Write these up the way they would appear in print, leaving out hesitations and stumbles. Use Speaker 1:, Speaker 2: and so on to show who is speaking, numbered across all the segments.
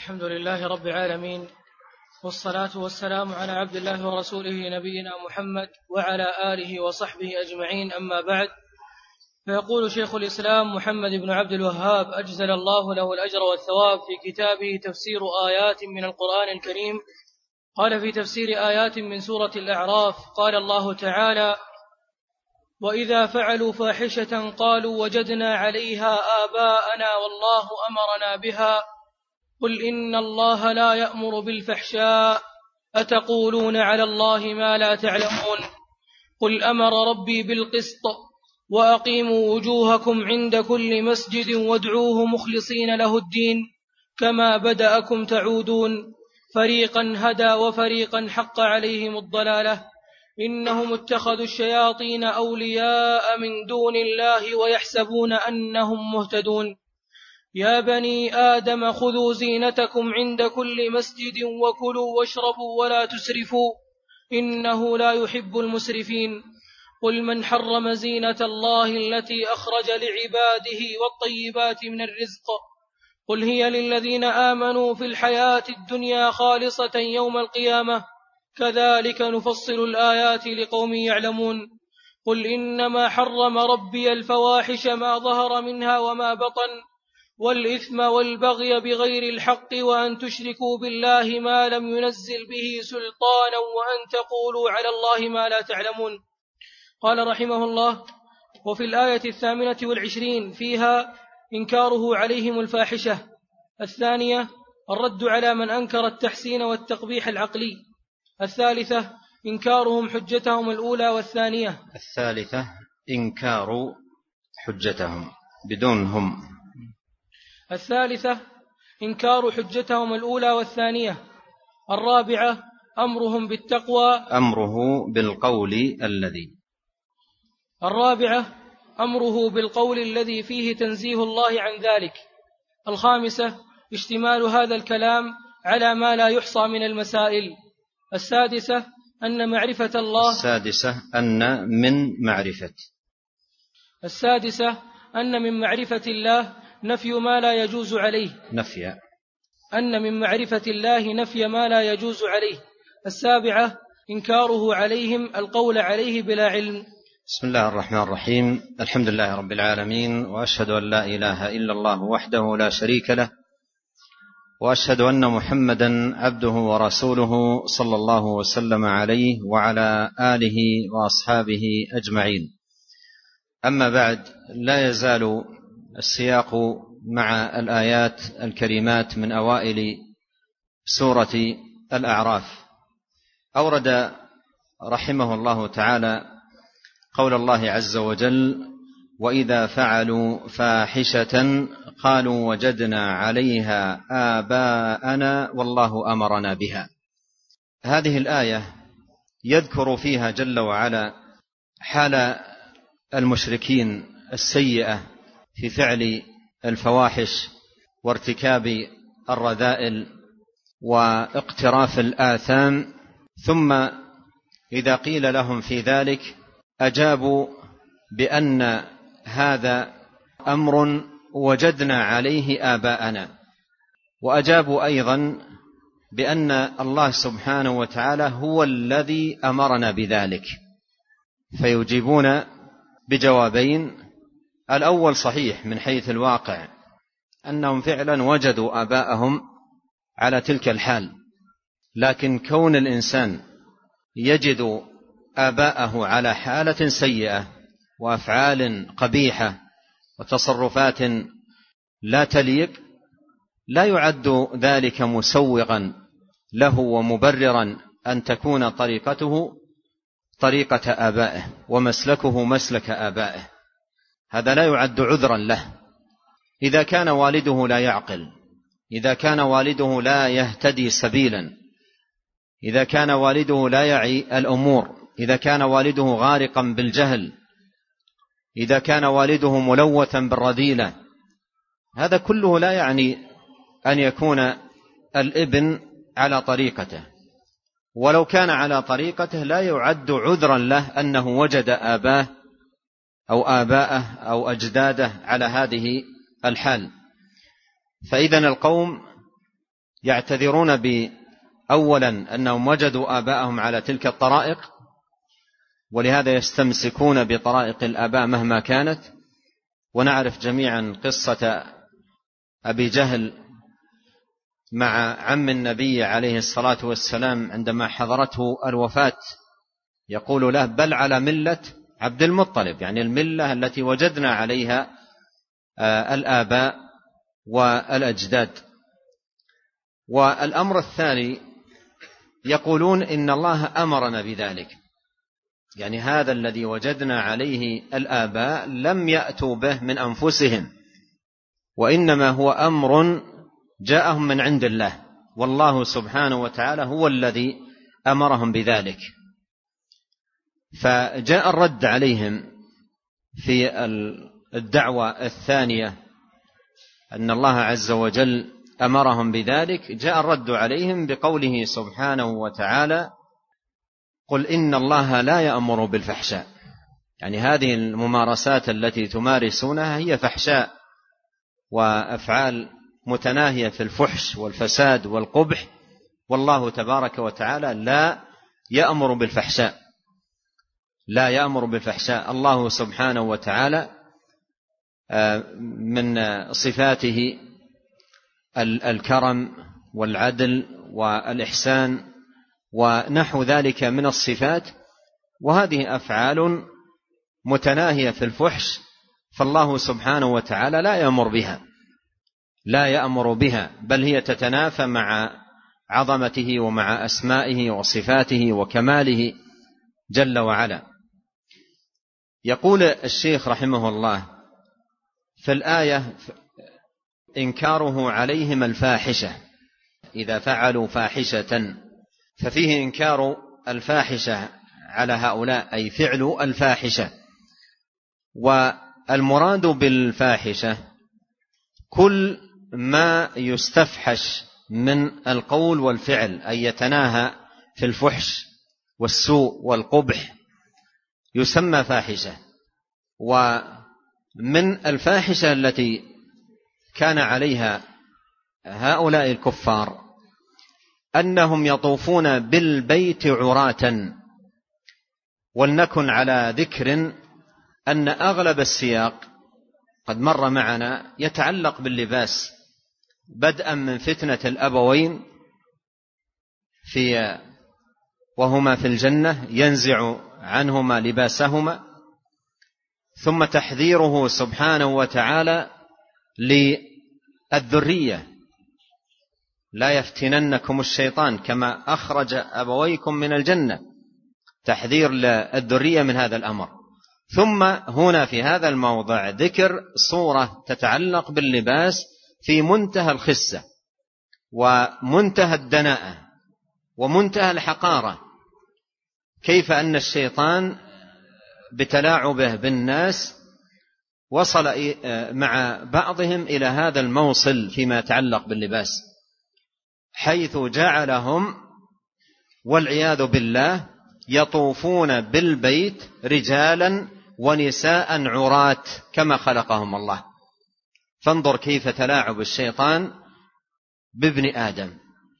Speaker 1: الحمد لله رب العالمين، والصلاة والسلام على عبد الله ورسوله نبينا محمد وعلى آله وصحبه أجمعين، أما بعد. فيقول شيخ الإسلام محمد بن عبد الوهاب أجزل الله له الأجر والثواب في كتابه تفسير آيات من القرآن الكريم. قال في تفسير آيات من سورة الأعراف: قال الله تعالى: وإذا فعلوا فاحشة قالوا وجدنا عليها آباءنا والله أمرنا بها قل إن الله لا يأمر بالفحشاء أتقولون على الله ما لا تعلمون قل أمر ربي بالقسط وأقيموا وجوهكم عند كل مسجد وادعوه مخلصين له الدين كما بدأكم تعودون فريقا هدى وفريقا حق عليهم الضلالة إنهم اتخذوا الشياطين أولياء من دون الله ويحسبون أنهم مهتدون يا بني آدم خذوا زينتكم عند كل مسجد وكلوا واشربوا ولا تسرفوا إنه لا يحب المسرفين قل من حرم زينة الله التي أخرج لعباده والطيبات من الرزق قل هي للذين آمنوا في الحياة الدنيا خالصة يوم القيامة كذلك نفصل الآيات لقوم يعلمون قل إنما حرم ربي الفواحش ما ظهر منها وما بطن والإثم والبغي بغير الحق وأن تشركوا بالله ما لم ينزل به سلطانا وأن تقولوا على الله ما لا تعلمون. قال رحمه الله: وفي الآية 28 فيها إنكاره عليهم الفاحشة. الثانية الرد على من أنكر التحسين والتقبيح العقلي. الثالثة إنكارهم حجتهم الأولى والثانية.
Speaker 2: الثالثة إنكار حجتهم بدون هم.
Speaker 1: الثالثة إنكار حجتهم الأولى والثانية. الرابعة أمرهم بالتقوى،
Speaker 2: أمره بالقول الذي.
Speaker 1: الرابعة أمره بالقول الذي فيه تنزيه الله عن ذلك. الخامسة اشتمال هذا الكلام على ما لا يحصى من المسائل. السادسة أن معرفة الله،
Speaker 2: السادسة أن من معرفة،
Speaker 1: السادسة أن من معرفة الله نفي ما لا يجوز عليه، أن من معرفة الله نفي ما لا يجوز عليه. السابعة إنكاره عليهم القول عليه بلا علم.
Speaker 2: بسم الله الرحمن الرحيم. الحمد لله رب العالمين، وأشهد أن لا إله إلا الله وحده لا شريك له، وأشهد أن محمدا عبده ورسوله صلى الله وسلم عليه وعلى آله وأصحابه أجمعين. أما بعد، لا يزال السياق مع الآيات الكريمات من أوائل سورة الأعراف. أورد رحمه الله تعالى قول الله عز وجل: وإذا فعلوا فاحشة قالوا وجدنا عليها آباءنا والله أمرنا بها. هذه الآية يذكر فيها جل وعلا حال المشركين السيئة في فعل الفواحش وارتكاب الرذائل واقتراف الآثام، ثم إذا قيل لهم في ذلك أجابوا بأن هذا أمر وجدنا عليه آباءنا، وأجابوا أيضا بأن الله سبحانه وتعالى هو الذي أمرنا بذلك، فيجيبون بجوابين: الأول صحيح من حيث الواقع أنهم فعلا وجدوا آباءهم على تلك الحال، لكن كون الإنسان يجد آباءه على حالة سيئة وأفعال قبيحة وتصرفات لا تليق لا يعد ذلك مسوغا له ومبررا أن تكون طريقته طريقة آبائه ومسلكه مسلك آبائه. هذا لا يعد عذرا له. إذا كان والده لا يعقل، إذا كان والده لا يهتدي سبيلا، إذا كان والده لا يعي الأمور، إذا كان والده غارقا بالجهل، إذا كان والده ملوثا بالرذيلة، هذا كله لا يعني أن يكون الابن على طريقته. ولو كان على طريقته لا يعد عذرا له أنه وجد آباه أو آباءه أو أجداده على هذه الحال. فإذن القوم يعتذرون أولا أنهم وجدوا آباءهم على تلك الطرائق، ولهذا يستمسكون بطرائق الآباء مهما كانت. ونعرف جميعا قصة أبي جهل مع عم النبي عليه الصلاة والسلام عندما حضرته الوفاة، يقول له: بل على ملة عبد المطلب، يعني الملة التي وجدنا عليها الآباء والأجداد. والأمر الثاني يقولون إن الله أمرنا بذلك، يعني هذا الذي وجدنا عليه الآباء لم يأتوا به من أنفسهم، وإنما هو أمر جاءهم من عند الله، والله سبحانه وتعالى هو الذي أمرهم بذلك. فجاء الرد عليهم في الدعوة الثانية أن الله عز وجل أمرهم بذلك، جاء الرد عليهم بقوله سبحانه وتعالى: قل إن الله لا يأمر بالفحشاء. يعني هذه الممارسات التي تمارسونها هي فحشاء وأفعال متناهية في الفحش والفساد والقبح، والله تبارك وتعالى لا يأمر بالفحشاء، لا يأمر بالفحشاء. الله سبحانه وتعالى من صفاته الكرم والعدل والإحسان ونحو ذلك من الصفات، وهذه أفعال متناهية في الفحش، فالله سبحانه وتعالى لا يأمر بها، بل هي تتنافى مع عظمته ومع أسمائه وصفاته وكماله جل وعلا. يقول الشيخ رحمه الله في الآية: إنكاره عليهم الفاحشة، إذا فعلوا فاحشة، ففيه إنكار الفاحشة على هؤلاء، أي فعل الفاحشة. والمراد بالفاحشة كل ما يستفحش من القول والفعل، أي يتناهى في الفحش والسوء والقبح، يسمى فاحشة. ومن الفاحشة التي كان عليها هؤلاء الكفار أنهم يطوفون بالبيت عراة. ولنكن على ذكر أن أغلب السياق قد مر معنا يتعلق باللباس، بدءا من فتنة الأبوين وهما في الجنة ينزع عنهما لباسهما، ثم تحذيره سبحانه وتعالى للذرية: لا يفتننكم الشيطان كما أخرج أبويكم من الجنة، تحذير للذرية من هذا الأمر. ثم هنا في هذا الموضع ذكر صورة تتعلق باللباس في منتهى الخسة ومنتهى الدناءة ومنتهى الحقارة، كيف أن الشيطان بتلاعبه بالناس وصل مع بعضهم إلى هذا الموصل فيما يتعلق باللباس، حيث جعلهم والعياذ بالله يطوفون بالبيت رجالا ونساء عراة كما خلقهم الله. فانظر كيف تلاعب الشيطان بابن آدم،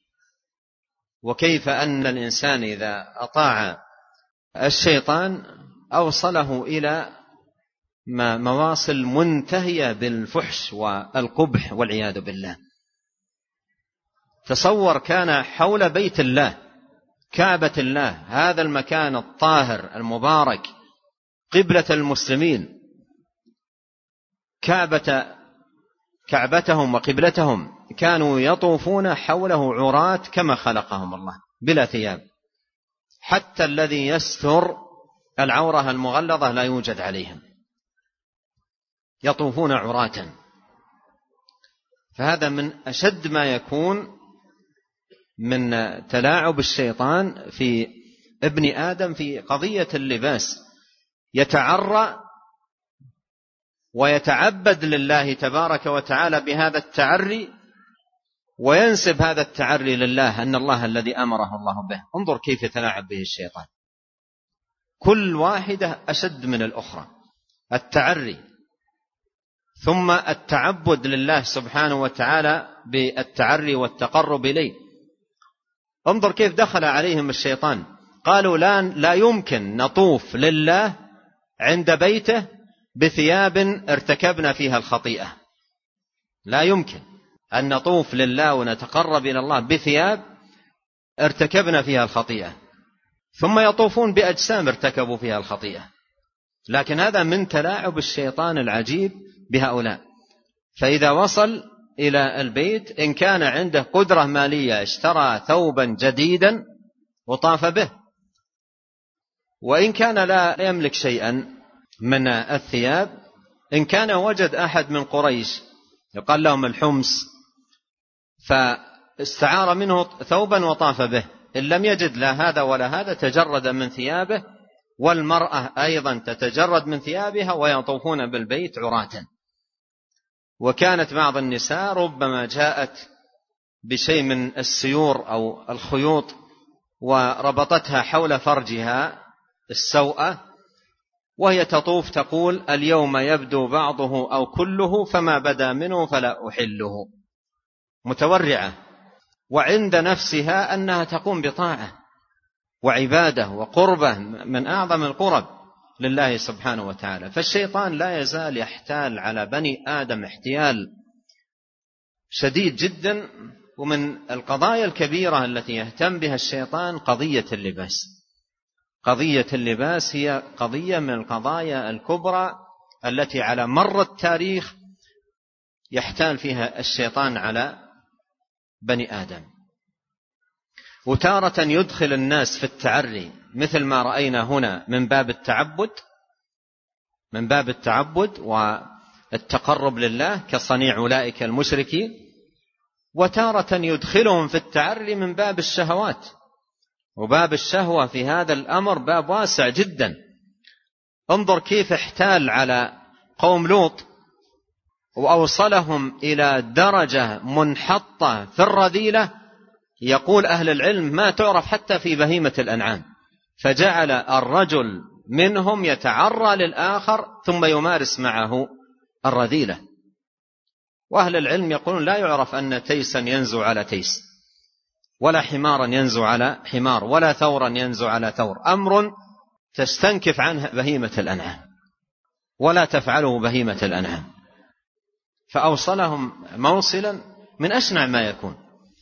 Speaker 2: وكيف أن الإنسان إذا أطاع الشيطان أوصله إلى مواصل منتهية بالفحش والقبح والعياذ بالله. تصور كان حول بيت الله، كعبة الله، هذا المكان الطاهر المبارك، قبلة المسلمين، كعبتهم وقبلتهم، كانوا يطوفون حوله عراة كما خلقهم الله بلا ثياب، حتى الذي يستر العورة المغلظة لا يوجد عليهم، يطوفون عراة. فهذا من أشد ما يكون من تلاعب الشيطان في ابن آدم في قضية اللباس، يتعرى ويتعبد لله تبارك وتعالى بهذا التعري، وينسب هذا التعري لله أن الله الذي أمره الله به. انظر كيف يتلاعب به الشيطان، كل واحدة أشد من الأخرى، التعري ثم التعبد لله سبحانه وتعالى بالتعري والتقرب إليه. انظر كيف دخل عليهم الشيطان، قالوا لا يمكن نطوف لله عند بيته بثياب ارتكبنا فيها الخطيئة، لا يمكن أن نطوف لله ونتقرب إلى الله بثياب ارتكبنا فيها الخطيئة، ثم يطوفون بأجسام ارتكبوا فيها الخطيئة. لكن هذا من تلاعب الشيطان العجيب بهؤلاء. فإذا وصل إلى البيت إن كان عنده قدرة مالية اشترى ثوبا جديدا وطاف به، وإن كان لا يملك شيئا من الثياب، إن كان وجد أحد من قريش يقال لهم الحمص فاستعار منه ثوبا وطاف به، إن لم يجد لا هذا ولا هذا تجرد من ثيابه، والمرأة أيضا تتجرد من ثيابها ويطوفون بالبيت عراة. وكانت بعض النساء ربما جاءت بشيء من السيور أو الخيوط وربطتها حول فرجها السوءة وهي تطوف تقول اليوم يبدو بعضه أو كله فما بدا منه فلا أحله، متورعة وعند نفسها أنها تقوم بطاعة وعبادة وقربة من أعظم القرب لله سبحانه وتعالى. فالشيطان لا يزال يحتال على بني آدم احتيال شديد جدا. ومن القضايا الكبيرة التي يهتم بها الشيطان قضية اللباس. قضية اللباس هي قضية من القضايا الكبرى التي على مر التاريخ يحتال فيها الشيطان على بني آدم. وتارة يدخل الناس في التعري مثل ما رأينا هنا من باب التعبد والتقرب لله كصنيع أولئك المشركين، وتارة يدخلهم في التعري من باب الشهوات. وباب الشهوة في هذا الأمر باب واسع جدا. انظر كيف احتال على قوم لوط وأوصلهم إلى درجة منحطة في الرذيلة، يقول أهل العلم ما تعرف حتى في بهيمة الأنعام. فجعل الرجل منهم يتعرى للآخر ثم يمارس معه الرذيلة. وأهل العلم يقولون لا يعرف أن تيسا ينزو على تيس، ولا حمارا ينزو على حمار، ولا ثورا ينزو على ثور. أمر تستنكف عنه بهيمة الأنعام ولا تفعله بهيمة الأنعام. فأوصلهم موصلا من أشنع ما يكون.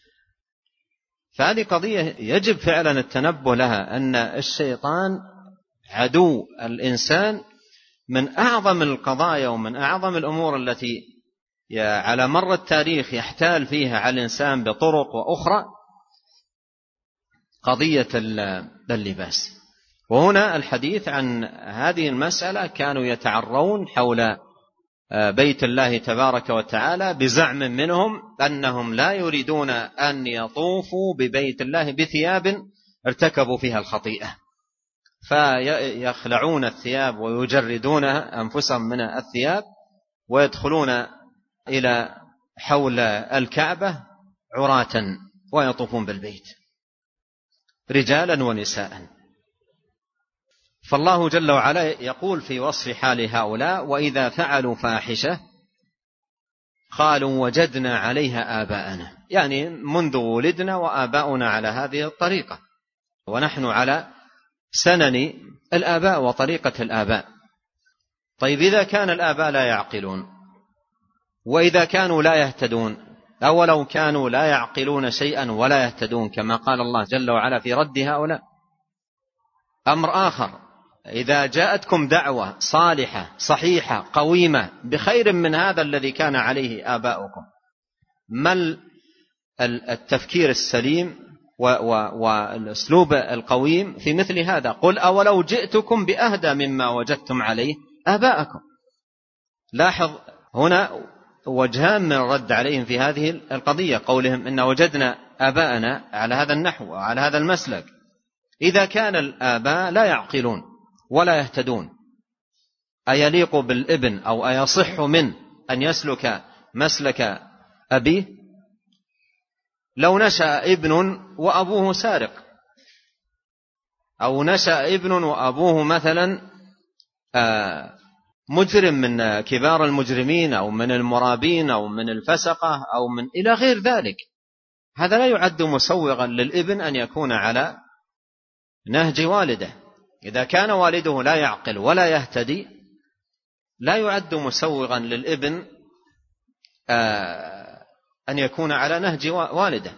Speaker 2: فهذه قضية يجب فعلا التنبه لها، أن الشيطان عدو الإنسان من أعظم القضايا ومن أعظم الأمور التي على مر التاريخ يحتال فيها على الإنسان بطرق وأخرى قضية اللباس. وهنا الحديث عن هذه المسألة كانوا يتعرون حول بيت الله تبارك وتعالى بزعم منهم أنهم لا يريدون أن يطوفوا ببيت الله بثياب ارتكبوا فيها الخطيئة، فيخلعون الثياب ويجردون أنفسهم من الثياب ويدخلون إلى حول الكعبة عراة ويطوفون بالبيت رجالا ونساء. فالله جل وعلا يقول في وصف حال هؤلاء وإذا فعلوا فاحشة قالوا وجدنا عليها آباءنا، يعني منذ ولدنا وآباؤنا على هذه الطريقة، ونحن على سنن الآباء وطريقة الآباء. طيب إذا كان الآباء لا يعقلون، وإذا كانوا لا يهتدون، أولو كانوا لا يعقلون شيئا ولا يهتدون كما قال الله جل وعلا في رد هؤلاء. أمر آخر، إذا جاءتكم دعوة صالحة صحيحة قويمة بخير من هذا الذي كان عليه آباؤكم، ما التفكير السليم والأسلوب القويم في مثل هذا؟ قل أولو جئتكم بأهدى مما وجدتم عليه آباءكم. لاحظ هنا وجهان من الرد عليهم في هذه القضية، قولهم إن وجدنا آباءنا على هذا النحو وعلى هذا المسلك. إذا كان الآباء لا يعقلون ولا يهتدون، أيليق بالابن أو أيصح من أن يسلك مسلك أبيه؟ لو نشأ ابن وأبوه سارق، أو نشأ ابن وأبوه مثلا مجرم من كبار المجرمين أو من المرابين أو من الفسقة أو من إلى غير ذلك، هذا لا يعد مسوغا للابن أن يكون على نهج والده. إذا كان والده لا يعقل ولا يهتدي لا يعد مسوغا للابن أن يكون على نهج والده.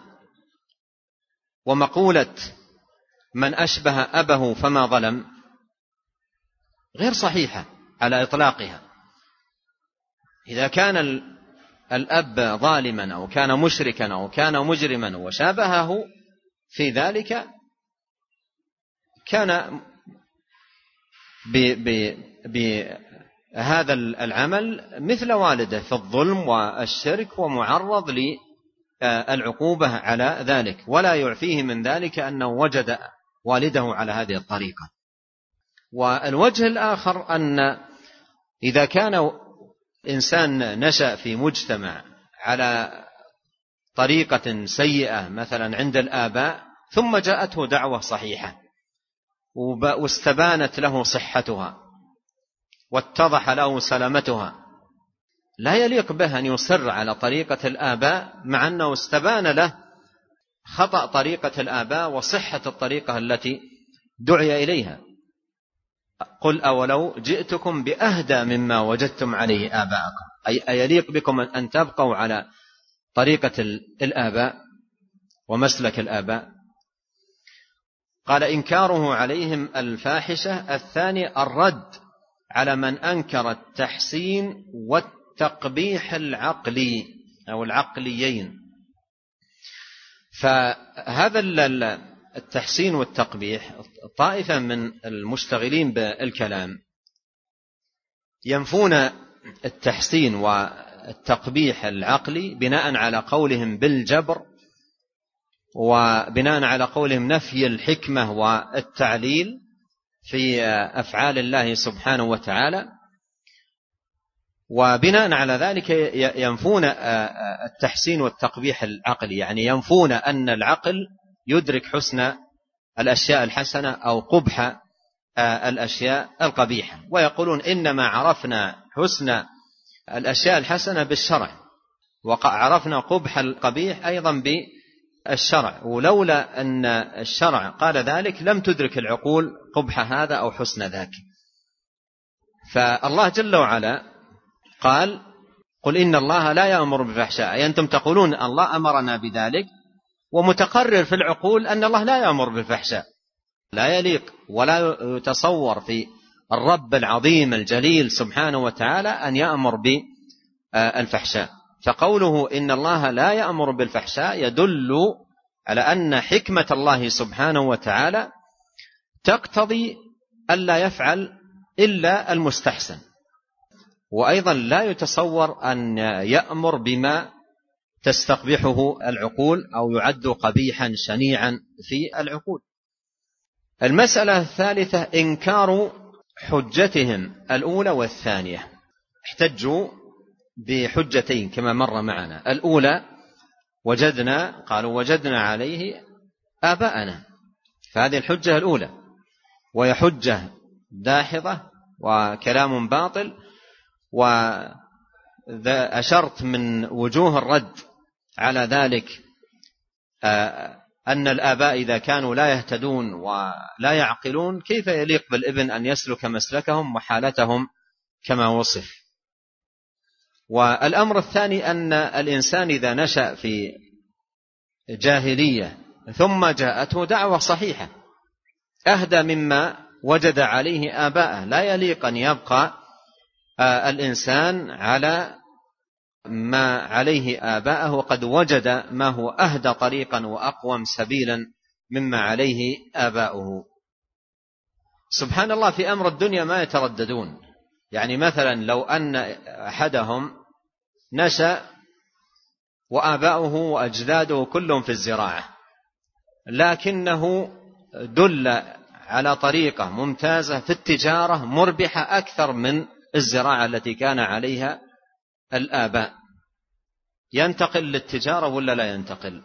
Speaker 2: ومقولة من أشبه أبه فما ظلم غير صحيحة على إطلاقها. إذا كان الأب ظالما أو كان مشركا أو كان مجرما وشابهه في ذلك كان بهذا العمل مثل والده في الظلم والشرك ومعرض للعقوبة على ذلك، ولا يعفيه من ذلك أنه وجد والده على هذه الطريقة. والوجه الآخر أن إذا كان إنسان نشأ في مجتمع على طريقة سيئة مثلا عند الآباء ثم جاءته دعوة صحيحة واستبانت له صحتها واتضح له سلامتها، لا يليق به أن يصر على طريقة الآباء مع أنه استبان له خطأ طريقة الآباء وصحة الطريقة التي دعي إليها. قل أولو جئتكم بأهدى مما وجدتم عليه آباءكم، أي أيليق بكم أن تبقوا على طريقة الآباء ومسلك الآباء. قال إنكاره عليهم الفاحشة. الثاني الرد على من أنكر التحسين والتقبيح العقلي أو العقليين. فهذا التحسين والتقبيح طائفة من المشتغلين بالكلام ينفون التحسين والتقبيح العقلي بناء على قولهم بالجبر وبناء على قولهم نفي الحكمة والتعليل في أفعال الله سبحانه وتعالى، وبناء على ذلك ينفون التحسين والتقبيح العقلي، يعني ينفون أن العقل يدرك حسن الأشياء الحسنة أو قبح الأشياء القبيحة، ويقولون إنما عرفنا حسن الأشياء الحسنة بالشرع وعرفنا قبح القبيح أيضا بالشرع، ولولا أن الشرع قال ذلك لم تدرك العقول قبح هذا أو حسن ذاك. فالله جل وعلا قال قل إن الله لا يأمر بالفحشاء، أي أنتم تقولون الله أمرنا بذلك ومتقرر في العقول أن الله لا يأمر بالفحشاء، لا يليق ولا يتصور في الرب العظيم الجليل سبحانه وتعالى أن يأمر بالفحشاء. فقوله إن الله لا يأمر بالفحشاء يدل على أن حكمة الله سبحانه وتعالى تقتضي ألا يفعل إلا المستحسن، وأيضا لا يتصور أن يأمر بما تستقبحه العقول أو يعد قبيحا شنيعا في العقول. المسألة الثالثة إنكار حجتهم الأولى والثانية. احتجوا بحجتين كما مر معنا. الأولى قالوا وجدنا عليه آباءنا، فهذه الحجة الأولى، وهي حجة داحضة وكلام باطل. وأشرت من وجوه الرد على ذلك أن الآباء إذا كانوا لا يهتدون ولا يعقلون كيف يليق بالابن أن يسلك مسلكهم وحالتهم كما وصف. والأمر الثاني أن الإنسان إذا نشأ في جاهلية ثم جاءته دعوة صحيحة أهدى مما وجد عليه آباءه، لا يليق أن يبقى الإنسان على ما عليه آباءه وقد وجد ما هو أهدى طريقا وأقوم سبيلا مما عليه آباؤه. سبحان الله في أمر الدنيا ما يترددون. يعني مثلا لو أن أحدهم نشأ وآباؤه وأجداده كلهم في الزراعة، لكنه دل على طريقة ممتازة في التجارة مربحة أكثر من الزراعة التي كان عليها الآباء، ينتقل للتجارة ولا لا ينتقل؟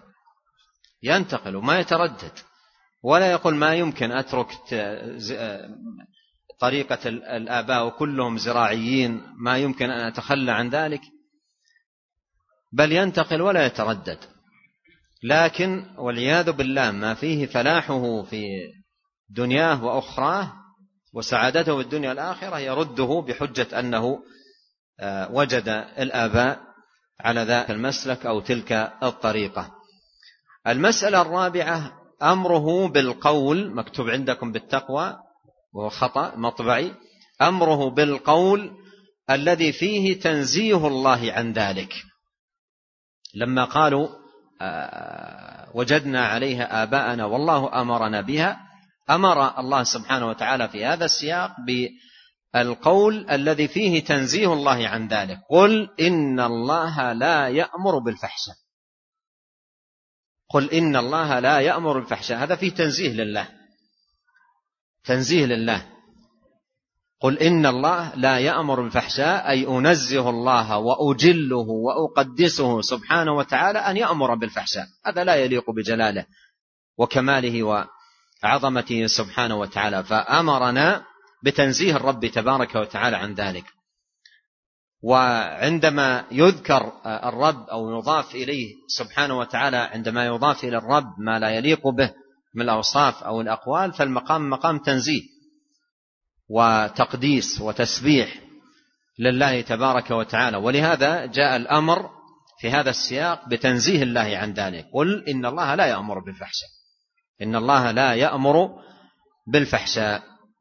Speaker 2: ينتقل وما يتردد ولا يقول ما يمكن أترك طريقة الآباء وكلهم زراعيين ما يمكن أن أتخلى عن ذلك، بل ينتقل ولا يتردد. لكن والعياذ بالله ما فيه فلاحه في دنياه وأخراه وسعادته في الدنيا والآخرة يرده بحجة أنه وجد الآباء على ذاك المسلك أو تلك الطريقة. المسألة الرابعة أمره بالقول، مكتوب عندكم بالتقوى وهو خطأ مطبعي، أمره بالقول الذي فيه تنزيه الله عن ذلك. لما قالوا وجدنا عليها آباءنا والله أمرنا بها، أمر الله سبحانه وتعالى في هذا السياق بالقول الذي فيه تنزيه الله عن ذلك. قل إن الله لا يأمر بالفحشاء، قل إن الله لا يأمر بالفحشاء، هذا فيه تنزيه لله، تنزيه لله. قل إن الله لا يأمر بالفحشاء أي أنزه الله وأجله وأقدسه سبحانه وتعالى أن يأمر بالفحشاء، هذا لا يليق بجلاله وكماله وعظمته سبحانه وتعالى، فأمرنا بتنزيه الرب تبارك وتعالى عن ذلك. وعندما يذكر الرب أو يضاف إليه سبحانه وتعالى، عندما يضاف إلى الرب ما لا يليق به من الأوصاف أو الأقوال، فالمقام مقام تنزيه وتقديس وتسبيح لله تبارك وتعالى. ولهذا جاء الأمر في هذا السياق بتنزيه الله عن ذلك. قل إن الله لا يأمر بالفحشاء، إن الله لا يأمر بالفحشاء.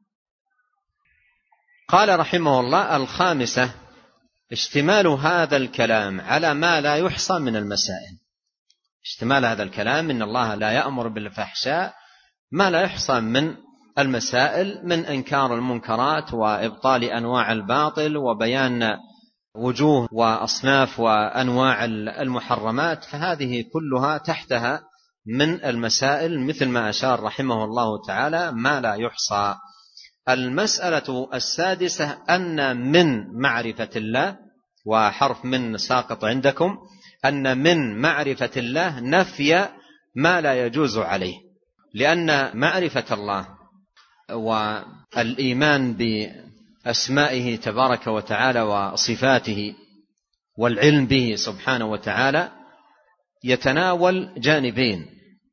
Speaker 2: قال رحمه الله: الخامسة اشتمال هذا الكلام على ما لا يحصى من المسائل. اشتمال هذا الكلام إن الله لا يأمر بالفحشاء ما لا يحصى من المسائل، من إنكار المنكرات وإبطال أنواع الباطل وبيان وجوه وأصناف وأنواع المحرمات، فهذه كلها تحتها من المسائل مثل ما أشار رحمه الله تعالى ما لا يحصى. المسألة السادسة أن من معرفة الله، وحرف من ساقط عندكم، أن من معرفة الله نفي ما لا يجوز عليه، لأن معرفة الله والإيمان بأسمائه تبارك وتعالى وصفاته والعلم به سبحانه وتعالى يتناول جانبين: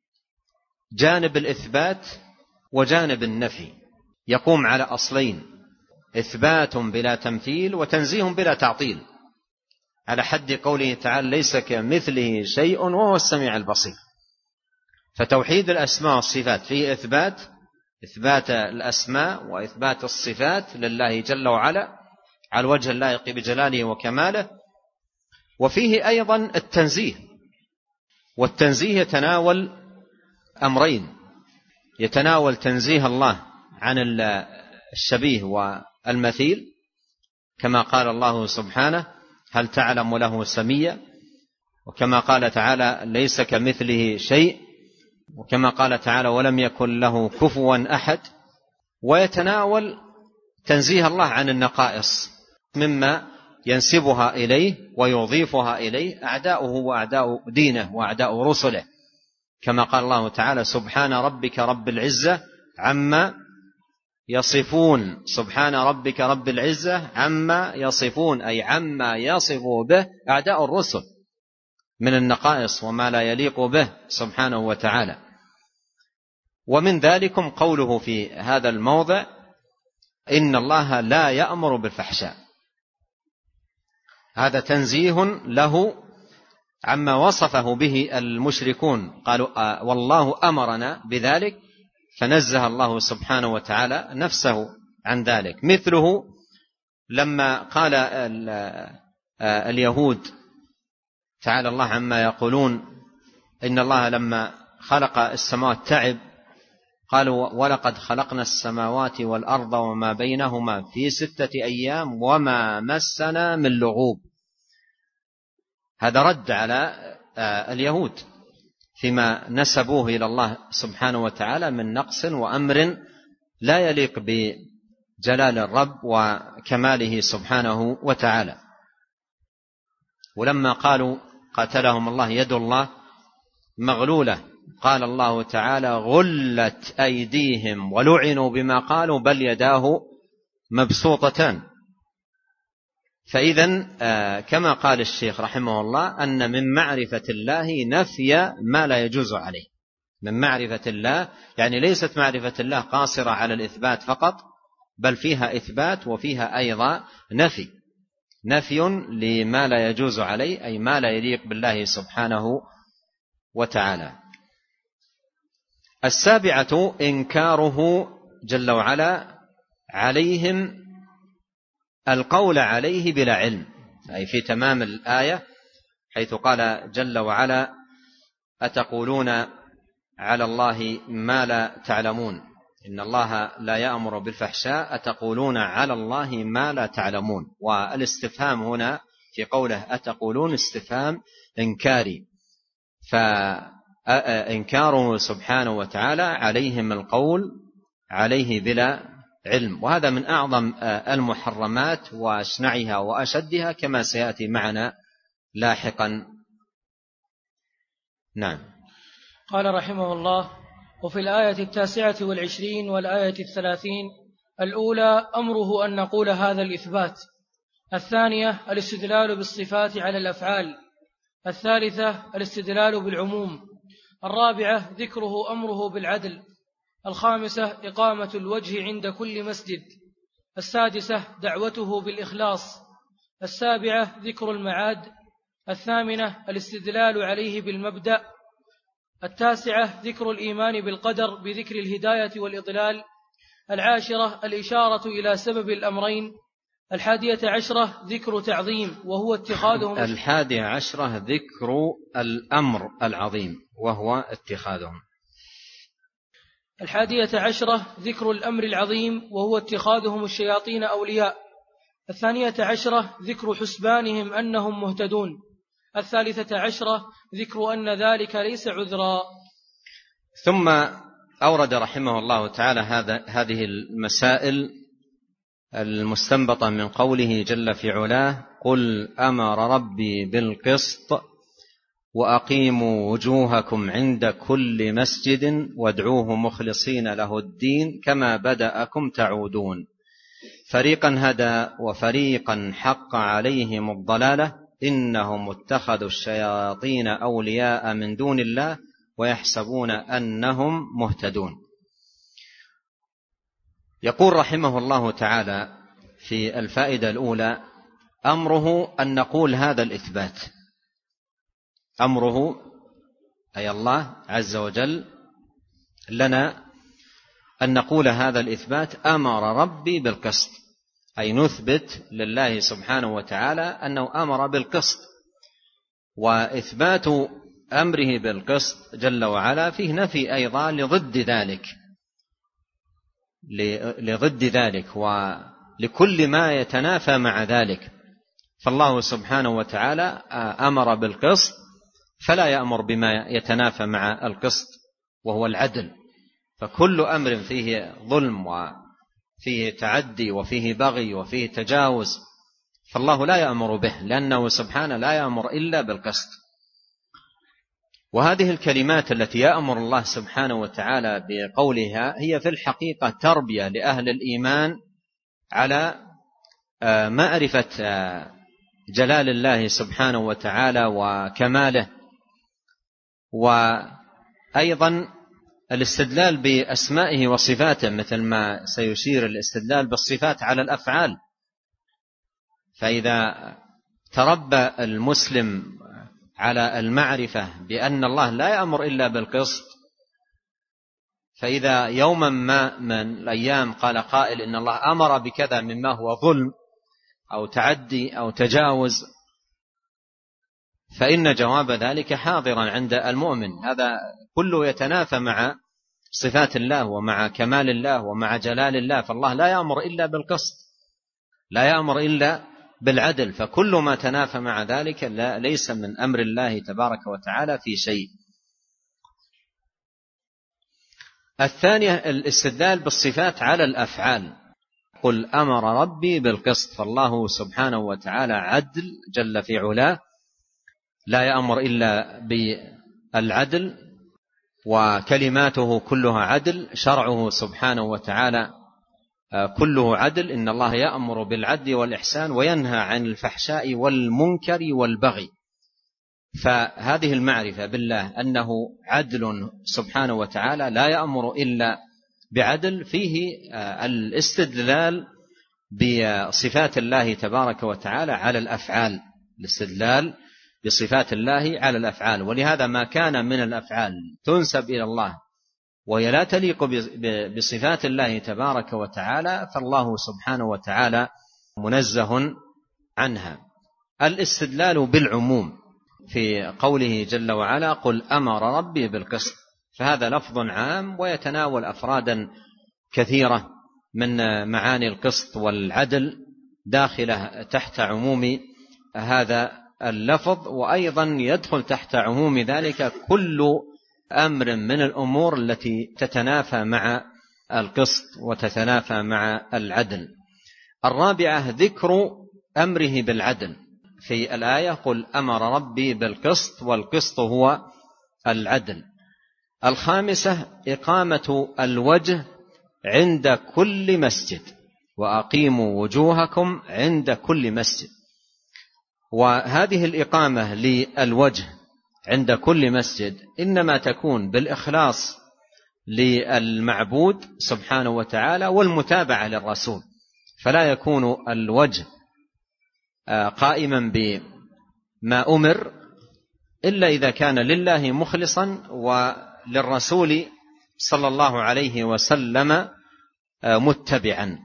Speaker 2: جانب الإثبات وجانب النفي، يقوم على أصلين: إثبات بلا تمثيل وتنزيه بلا تعطيل، على حد قوله تعالى: ليس كمثله شيء وهو السميع البصير. فتوحيد الأسماء والصفات فيه إثبات الأسماء وإثبات الصفات لله جل وعلا على الوجه اللائق بجلاله وكماله، وفيه أيضا التنزيه. والتنزيه يتناول أمرين: يتناول تنزيه الله عن الشبيه والمثيل، كما قال الله سبحانه: هل تعلم له سميا، وكما قال تعالى: ليس كمثله شيء، وكما قال تعالى: ولم يكن له كفوا أحد. ويتناول تنزيه الله عن النقائص مما ينسبها إليه ويضيفها إليه أعداؤه وأعداء دينه وأعداء رسله، كما قال الله تعالى: سبحان ربك رب العزة عما يصفون. سبحان ربك رب العزة عما يصفون، أي عما يصفه به أعداء الرسل من النقائص وما لا يليق به سبحانه وتعالى. ومن ذلكم قوله في هذا الموضع: إن الله لا يأمر بالفحشاء، هذا تنزيه له عما وصفه به المشركون، قالوا والله أمرنا بذلك، فنزه الله سبحانه وتعالى نفسه عن ذلك. مثله لما قال اليهود تعالى الله عما يقولون: إن الله لما خلق السماوات تعب، قالوا: ولقد خلقنا السماوات والأرض وما بينهما في 6 أيام وما مسنا من لغوب. هذا رد على اليهود فيما نسبوه إلى الله سبحانه وتعالى من نقص وأمر لا يليق بجلال الرب وكماله سبحانه وتعالى. ولما قالوا قاتلهم الله يد الله مغلولة، قال الله تعالى: غلت أيديهم ولعنوا بما قالوا بل يداه مبسوطتان. فإذن كما قال الشيخ رحمه الله أن من معرفة الله نفي ما لا يجوز عليه. من معرفة الله يعني ليست معرفة الله قاصرة على الإثبات فقط، بل فيها إثبات وفيها أيضا نفي لما لا يجوز عليه، أي ما لا يليق بالله سبحانه وتعالى. السابعة إنكاره جل وعلا عليهم القول عليه بلا علم، أي في تمام الآية حيث قال جل وعلا أتقولون على الله ما لا تعلمون، إن الله لا يأمر بالفحشاء أتقولون على الله ما لا تعلمون. والاستفهام هنا في قوله أتقولون استفهام إنكاري، فإنكاره سبحانه وتعالى عليهم القول عليه بلا علم، وهذا من أعظم المحرمات وأشنعها وأشدها كما سيأتي معنا لاحقا. نعم.
Speaker 1: قال رحمه الله: وفي الآية 29 والآية 30 الأولى أمره أن نقول هذا الإثبات، الثانية الاستدلال بالصفات على الأفعال، الثالثة الاستدلال بالعموم، الرابعة ذكره أمره بالعدل، الخامسة إقامة الوجه عند كل مسجد، السادسة دعوته بالإخلاص، السابعة ذكر المعاد، الثامنة الاستدلال عليه بالمبدأ، التاسعة ذكر الإيمان بالقدر بذكر الهداية والإضلال، العاشرة الإشارة إلى سبب الأمرين، 11 ذكر تعظيم وهو اتخاذهم
Speaker 2: 11 ذكر الأمر العظيم وهو اتخاذهم
Speaker 1: 11 ذكر الأمر العظيم وهو اتخاذهم الشياطين أولياء، 12 ذكر حسبانهم أنهم مهتدون، 13 ذكر أن ذلك ليس عذرا.
Speaker 2: ثم أورد رحمه الله تعالى هذه المسائل المستنبطة من قوله جل في علاه قل أمر ربي بالقسط وأقيموا وجوهكم عند كل مسجد وادعوه مخلصين له الدين كما بدأكم تعودون فريقا هدى وفريقا حق عليهم الضلالة إنهم اتخذوا الشياطين أولياء من دون الله ويحسبون أنهم مهتدون. يقول رحمه الله تعالى في الفائدة الأولى أمره أن نقول هذا الإثبات، أمره أي الله عز وجل لنا أن نقول هذا الإثبات أمر ربي بالقسط، أي نثبت لله سبحانه وتعالى أنه أمر بالقسط، وإثبات أمره بالقسط جل وعلا فيه نفي أيضا لضد ذلك ولكل ما يتنافى مع ذلك. فالله سبحانه وتعالى أمر بالقسط فلا يأمر بما يتنافى مع القسط وهو العدل، فكل أمر فيه ظلم وفيه تعدي وفيه بغي وفيه تجاوز فالله لا يأمر به، لأنه سبحانه لا يأمر إلا بالقسط. وهذه الكلمات التي يأمر الله سبحانه وتعالى بقولها هي في الحقيقة تربية لأهل الإيمان على معرفة جلال الله سبحانه وتعالى وكماله، وأيضا الاستدلال بأسمائه وصفاته مثل ما سيشير الاستدلال بالصفات على الأفعال. فإذا تربى المسلم على المعرفة بأن الله لا يأمر إلا بالقسط، فإذا يوما ما من الأيام قال قائل إن الله أمر بكذا مما هو ظلم أو تعدي أو تجاوز فإن جواب ذلك حاضرا عند المؤمن. هذا كله يتنافى مع صفات الله ومع كمال الله ومع جلال الله، فالله لا يأمر إلا بالقسط، لا يأمر إلا بالعدل، فكل ما تنافى مع ذلك ليس من أمر الله تبارك وتعالى في شيء. الثانية الاستدلال بالصفات على الأفعال، قل أمر ربي بالقسط، فالله سبحانه وتعالى عدل جل في علاه لا يأمر إلا بالعدل، وكلماته كلها عدل، شرعه سبحانه وتعالى كله عدل. إن الله يأمر بالعدل والإحسان وينهى عن الفحشاء والمنكر والبغي. فهذه المعرفة بالله أنه عدل سبحانه وتعالى لا يأمر إلا بعدل فيه الاستدلال بصفات الله تبارك وتعالى على الأفعال، الاستدلال بصفات الله على الأفعال. ولهذا ما كان من الأفعال تنسب إلى الله وهي لا تليق بصفات الله تبارك وتعالى فالله سبحانه وتعالى منزه عنها. الاستدلال بالعموم في قوله جل وعلا قل أمر ربي بالقسط، فهذا لفظ عام ويتناول أفرادا كثيرة من معاني القسط والعدل داخلة تحت عموم هذا اللفظ، وأيضا يدخل تحت عموم ذلك كل أمر من الأمور التي تتنافى مع القسط وتتنافى مع العدل. الرابعة ذكر أمره بالعدل في الآية قل أمر ربي بالقسط، والقسط هو العدل. الخامسة إقامة الوجه عند كل مسجد، وأقيموا وجوهكم عند كل مسجد. وهذه الإقامة للوجه عند كل مسجد إنما تكون بالإخلاص للمعبود سبحانه وتعالى والمتابعة للرسول، فلا يكون الوجه قائما بما أمر إلا إذا كان لله مخلصا وللرسول صلى الله عليه وسلم متبعا.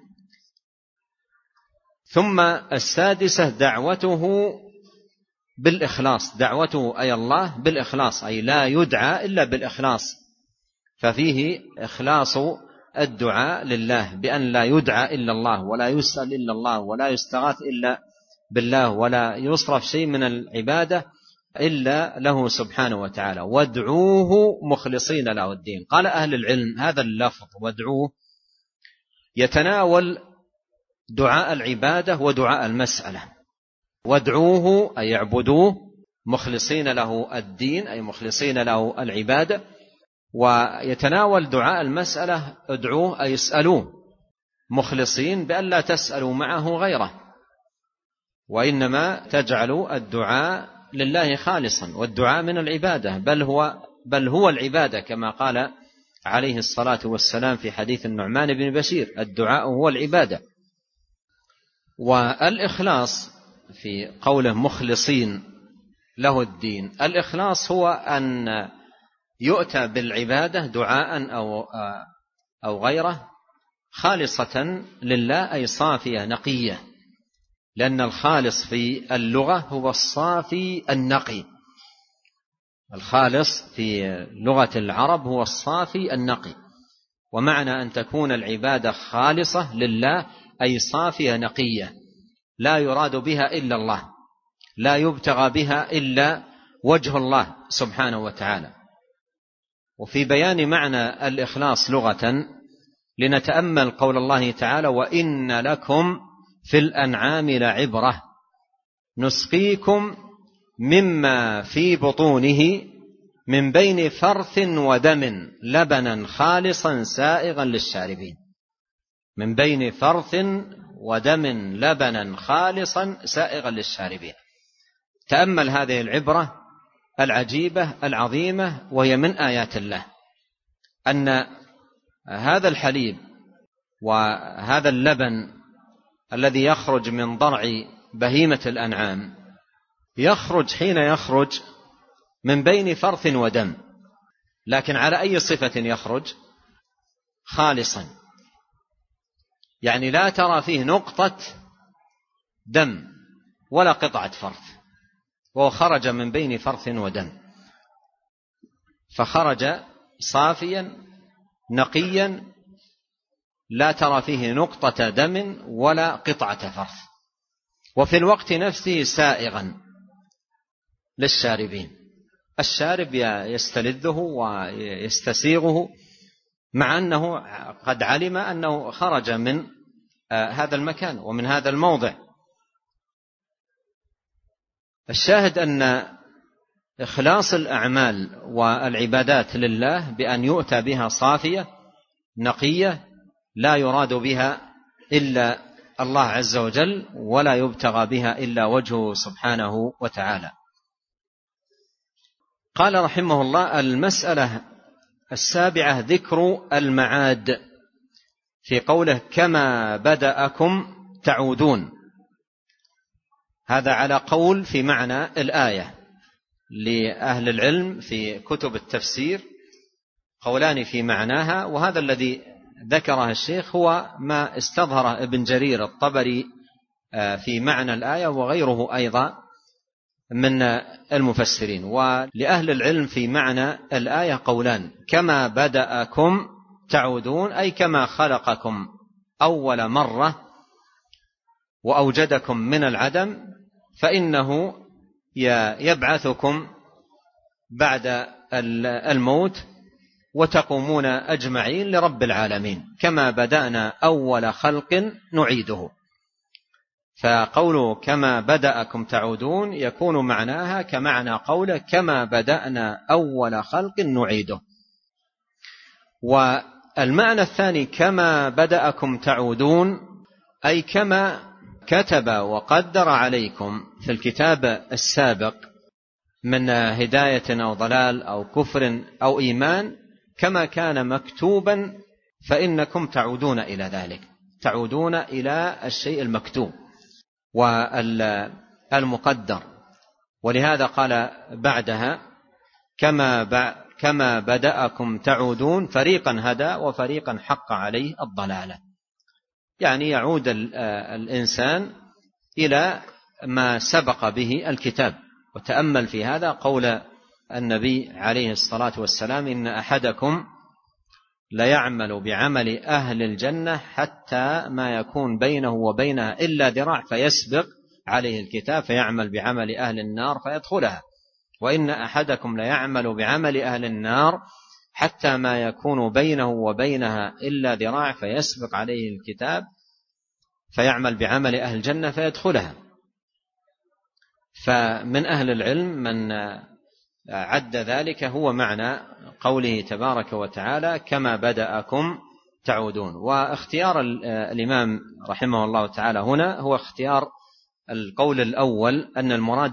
Speaker 2: ثم السادسة دعوته بالإخلاص، دعوته أي الله بالإخلاص، أي لا يدعى إلا بالإخلاص، ففيه إخلاص الدعاء لله بأن لا يدعى إلا الله ولا يسأل إلا الله ولا يستغاث إلا بالله ولا يصرف شيء من العبادة إلا له سبحانه وتعالى. وادعوه مخلصين له الدين. قال أهل العلم هذا اللفظ وادعوه يتناول دعاء العبادة ودعاء المسألة. وادعوه أي يعبدوه مخلصين له الدين أي مخلصين له العبادة، ويتناول دعاء المسألة ادعوه أي اسألوه مخلصين بأن لا تسألوا معه غيره، وإنما تجعلوا الدعاء لله خالصا، والدعاء من العبادة بل هو العبادة كما قال عليه الصلاة والسلام في حديث النعمان بن بشير الدعاء هو العبادة. والإخلاص في قوله مخلصين له الدين، الإخلاص هو أن يؤتى بالعبادة دعاء أو غيره خالصة لله أي صافية نقية، لأن الخالص في اللغة هو الصافي النقي. الخالص في لغة العرب هو الصافي النقي، ومعنى أن تكون العبادة خالصة لله أي صافية نقية لا يراد بها إلا الله، لا يبتغى بها إلا وجه الله سبحانه وتعالى. وفي بيان معنى الإخلاص لغة لنتأمل قول الله تعالى وإن لكم في الأنعام لعبرة نسقيكم مما في بطونه من بين فرث ودم لبنا خالصا سائغا للشاربين. من بين فرث ودم لبنا خالصا سائغا للشاربين. تأمل هذه العبرة العجيبة العظيمة وهي من آيات الله، أن هذا الحليب وهذا اللبن الذي يخرج من ضرع بهيمة الأنعام يخرج حين يخرج من بين فرث ودم، لكن على أي صفة يخرج؟ خالصا، يعني لا ترى فيه نقطة دم ولا قطعة فرث، وهو خرج من بين فرث ودم، فخرج صافيا نقيا لا ترى فيه نقطة دم ولا قطعة فرث، وفي الوقت نفسه سائغا للشاربين. الشارب يستلذه ويستسيغه مع أنه قد علم أنه خرج من هذا المكان ومن هذا الموضع. الشاهد أن إخلاص الأعمال والعبادات لله بأن يؤتى بها صافية نقية لا يراد بها إلا الله عز وجل، ولا يبتغى بها إلا وجهه سبحانه وتعالى. قال رحمه الله: المسألة 7 ذكر المعاد في قوله كما بدأكم تعودون. هذا على قول في معنى الآية، لأهل العلم في كتب التفسير قولان في معناها، وهذا الذي ذكره الشيخ هو ما استظهر ابن جرير الطبري في معنى الآية، وغيره أيضا من المفسرين. ولأهل العلم في معنى الآية قولان: كما بدأكم تعودون، أي كما خلقكم أول مرة وأوجدكم من العدم، فإنه يبعثكم بعد الموت وتقومون أجمعين لرب العالمين. كما بدأنا أول خلق نعيده. فقوله كما بدأكم تعودون يكون معناها كمعنى قوله كما بدأنا أول خلق نعيده. والمعنى الثاني كما بدأكم تعودون، أي كما كتب وقدر عليكم في الكتاب السابق من هداية أو ضلال أو كفر أو إيمان، كما كان مكتوبا فإنكم تعودون إلى ذلك، تعودون إلى الشيء المكتوب والمقدر. ولهذا قال بعدها كما بدأكم تعودون، فريقا هدى وفريقا حق عليه الضلالة، يعني يعود الإنسان إلى ما سبق به الكتاب. وتأمل في هذا قول النبي عليه الصلاة والسلام: إن أحدكم ليعمل بعمل أهل الجنة حتى ما يكون بينه وبينها إلا ذراع فيسبق عليه الكتاب فيعمل بعمل أهل النار فيدخلها، وإن أحدكم ليعمل بعمل أهل النار حتى ما يكون بينه وبينها إلا ذراع فيسبق عليه الكتاب فيعمل بعمل أهل الجنة فيدخلها. فمن أهل العلم من عد ذلك هو معنى قوله تبارك وتعالى كما بدأكم تعودون. واختيار الإمام رحمه الله تعالى هنا هو اختيار القول الأول أن المراد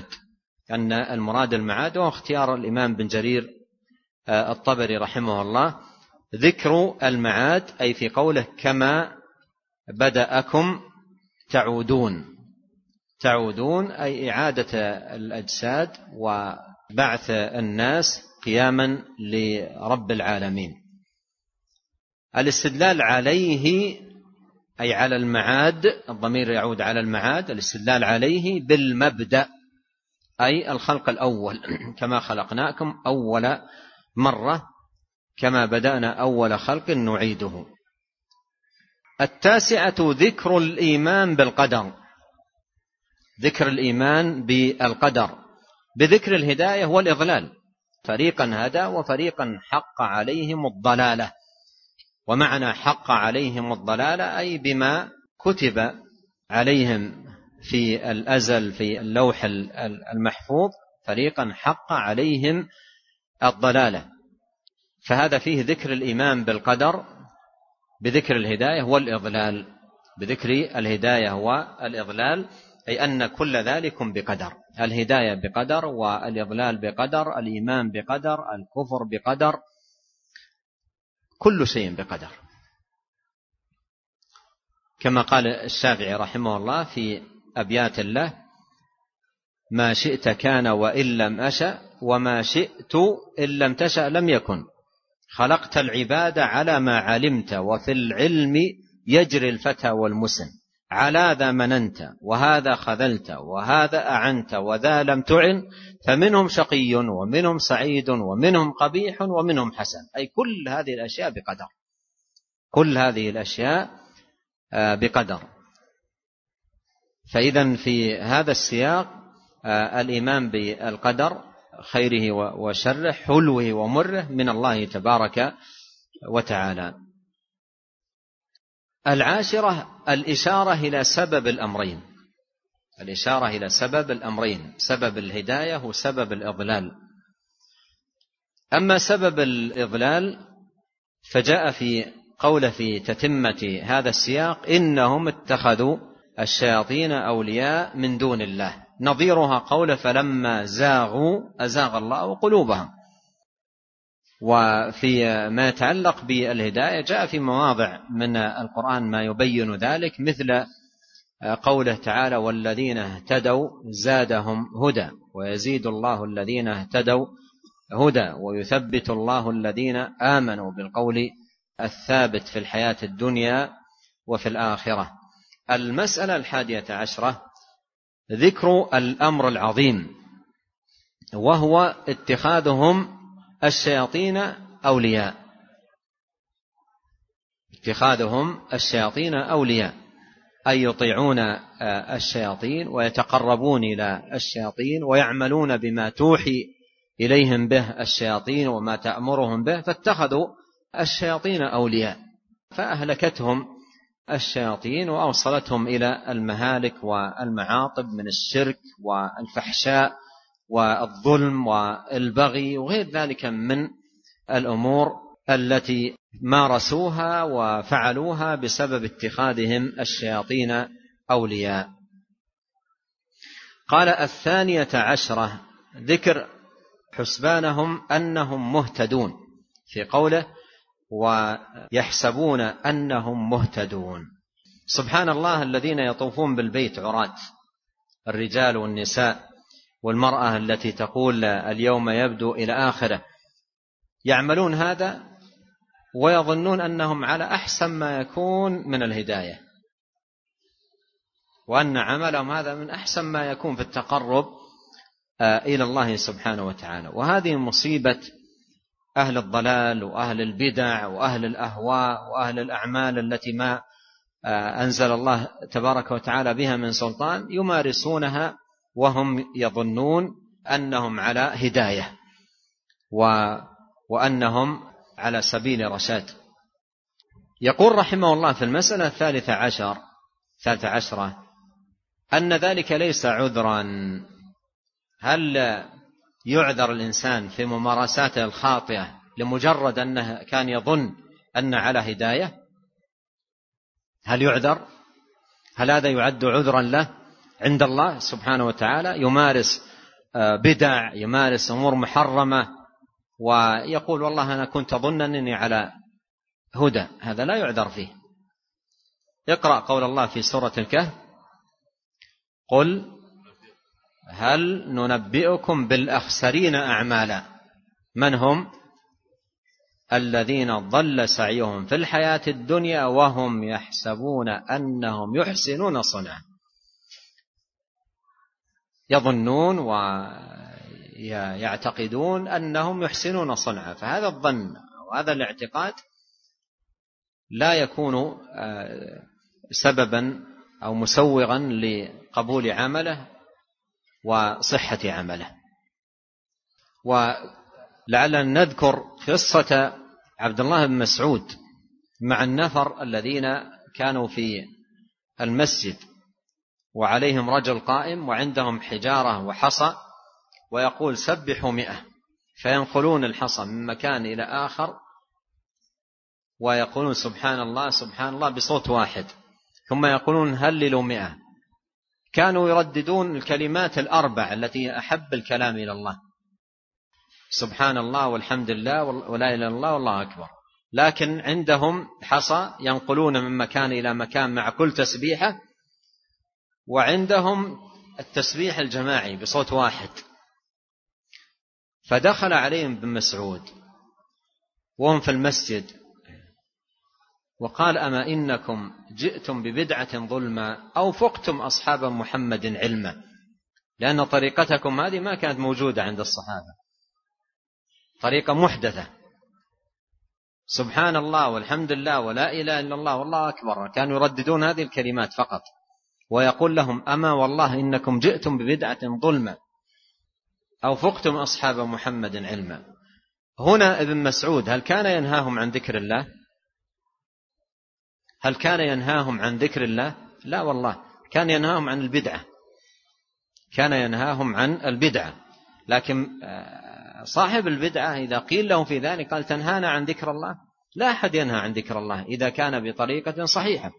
Speaker 2: المعاد، وهو اختيار الإمام بن جرير الطبري رحمه الله ذكر المعاد، أي في قوله كما بدأكم تعودون أي إعادة الأجساد وبعث الناس قياما لرب العالمين. الاستدلال عليه أي على المعاد، الضمير يعود على المعاد، الاستدلال عليه بالمبدأ أي الخلق الأول، كما خلقناكم أول مرة كما بدأنا أول خلق نعيده. 9 ذكر الإيمان بالقدر، ذكر الإيمان بالقدر بذكر الهداية والإضلال، فريقا هدى وفريقا حق عليهم الضلالة. ومعنى حق عليهم الضلالة أي بما كتب عليهم في الأزل في اللوح المحفوظ، فريقا حق عليهم الضلالة. فهذا فيه ذكر الإيمان بالقدر بذكر الهداية والإضلال، بذكر الهداية والإضلال، أي أن كل ذلك بقدر، الهداية بقدر والإضلال بقدر، الإيمان بقدر، الكفر بقدر، كل شيء بقدر. كما قال الشافعي رحمه الله في أبيات له: ما شئت كان وإن لم أشأ، وما شئت إن لم تشأ لم يكن، خلقت العباد على ما علمت، وفي العلم يجري الفتى والمسن، على ذا مننت وهذا خذلت وهذا أعنت وذا لم تعن، فمنهم شقي ومنهم سعيد ومنهم قبيح ومنهم حسن. أي كل هذه الأشياء بقدر، كل هذه الأشياء بقدر. فإذن في هذا السياق الإيمان بالقدر خيره وشره، حلوه ومره، من الله تبارك وتعالى. 10 الإشارة إلى سبب الأمرين، الإشارة إلى سبب الأمرين، سبب الهداية وسبب الإضلال. أما سبب الإضلال فجاء في قول في تتمة هذا السياق: إنهم اتخذوا الشياطين أولياء من دون الله، نظيرها قول: فلما زاغوا أزاغ الله قلوبهم. وفي ما يتعلق بالهداية جاء في مواضع من القرآن ما يبين ذلك، مثل قوله تعالى: والذين اهتدوا زادهم هدى ويزيد الله الذين اهتدوا هدى ويثبت الله الذين آمنوا بالقول الثابت في الحياة الدنيا وفي الآخرة. المسألة 11 ذكر الأمر العظيم، وهو اتخاذهم الشياطين أولياء، اتخاذهم الشياطين أولياء، أي يطيعون الشياطين ويتقربون إلى الشياطين ويعملون بما توحي إليهم به الشياطين وما تأمرهم به، فاتخذوا الشياطين أولياء، فأهلكتهم الشياطين وأوصلتهم إلى المهالك والمعاطب من الشرك والفحشاء والظلم والبغي وغير ذلك من الأمور التي مارسوها وفعلوها بسبب اتخاذهم الشياطين أولياء. قال 12 ذكر حسبانهم أنهم مهتدون، في قوله: ويحسبون أنهم مهتدون. سبحان الله الذين يطوفون بالبيت عراة، الرجال والنساء والمرأة التي تقول اليوم يبدو إلى آخره، يعملون هذا ويظنون أنهم على أحسن ما يكون من الهداية، وأن عملهم هذا من أحسن ما يكون في التقرب إلى الله سبحانه وتعالى. وهذه مصيبة أهل الضلال وأهل البدع وأهل الأهواء وأهل الأعمال التي ما أنزل الله تبارك وتعالى بها من سلطان، يمارسونها وهم يظنون أنهم على هداية وأنهم على سبيل رشاد. يقول رحمه الله في المسألة 13 أن ذلك ليس عذرا. هل يعذر الإنسان في ممارساته الخاطئة لمجرد أنه كان يظن أن على هداية؟ هل يعذر؟ هل هذا يعد عذرا له عند الله سبحانه وتعالى؟ يمارس بدع، يمارس أمور محرمة ويقول والله أنا كنت أظن أنني على هدى، هذا لا يعذر فيه. اقرأ قول الله في سورة الكهف: قل هل ننبئكم بالأخسرين أعمالا من هم؟ الذين ضل سعيهم في الحياة الدنيا وهم يحسبون أنهم يحسنون صنعا. يظنون ويعتقدون أنهم يحسنون صنعا، فهذا الظن وهذا الاعتقاد لا يكون سببا أو مسوغا لقبول عمله وصحة عمله. ولعلنا نذكر قصة عبد الله بن مسعود مع النفر الذين كانوا في المسجد وعليهم رجل قائم وعندهم حجارة وحصى، ويقول سبحوا 100، فينقلون الحصى من مكان إلى آخر ويقولون سبحان الله سبحان الله بصوت واحد، ثم يقولون هللوا 100. كانوا يرددون الكلمات الأربع التي أحب الكلام إلى الله: سبحان الله والحمد لله ولا إله إلا الله والله أكبر. لكن عندهم حصى ينقلون من مكان إلى مكان مع كل تسبيحة، وعندهم التسبيح الجماعي بصوت واحد. فدخل عليهم ابن مسعود وهم في المسجد وقال: أما إنكم جئتم ببدعة ظلما أو فقتم أصحاب محمد علما، لأن طريقتكم هذه ما كانت موجودة عند الصحابة، طريقة محدثة. سبحان الله والحمد لله ولا إله إلا الله والله أكبر، كانوا يرددون هذه الكلمات فقط. ويقول لهم: أما والله إنكم جئتم ببدعة ظلما أو فقتم أصحاب محمد علما. هنا ابن مسعود هل كان ينهاهم عن ذكر الله؟ هل كان ينهاهم عن ذكر الله؟ لا والله، كان ينهاهم عن البدعة، كان ينهاهم عن البدعة. لكن صاحب البدعة إذا قيل له في ذلك قال: تنهانا عن ذكر الله؟ لا أحد ينهى عن ذكر الله إذا كان بطريقة صحيحة.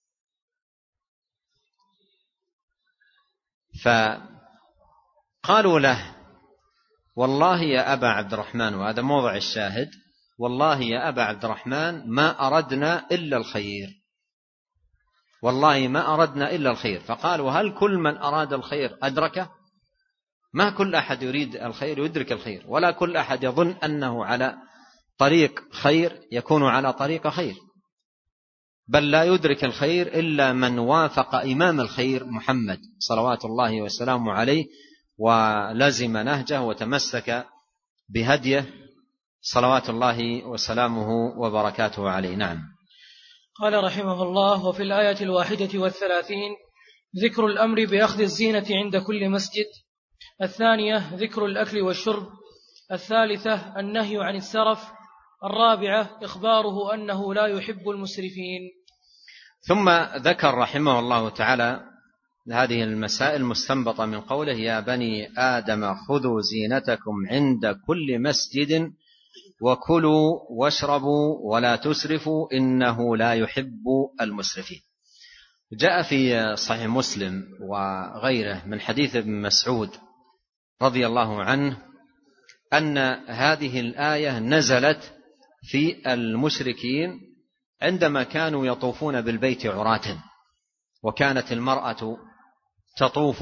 Speaker 2: فقالوا له: والله يا أبا عبد الرحمن، وهذا موضع الشاهد، والله يا أبا عبد الرحمن ما أردنا إلا الخير، والله ما أردنا إلا الخير. فقالوا: هل كل من أراد الخير أدركه؟ ما كل أحد يريد الخير يدرك الخير، ولا كل أحد يظن أنه على طريق خير يكون على طريق خير، بل لا يدرك الخير إلا من وافق إمام الخير محمد صلوات الله وسلامه عليه، ولزم نهجه وتمسك بهديه صلوات الله وسلامه وبركاته عليه. نعم.
Speaker 1: قال رحمه الله: وفي الآية 31 ذكر الأمر بأخذ الزينة عند كل مسجد. 2 ذكر الأكل والشرب. 3 النهي عن السرف. 4 إخباره أنه لا يحب المسرفين.
Speaker 2: ثم ذكر رحمه الله تعالى هذه المسائل المستنبطة من قوله: يا بني آدم خذوا زينتكم عند كل مسجد وكلوا واشربوا ولا تسرفوا إنه لا يحب المسرفين. جاء في صحيح مسلم وغيره من حديث ابن مسعود رضي الله عنه أن هذه الآية نزلت في المشركين عندما كانوا يطوفون بالبيت عراة، وكانت المرأة تطوف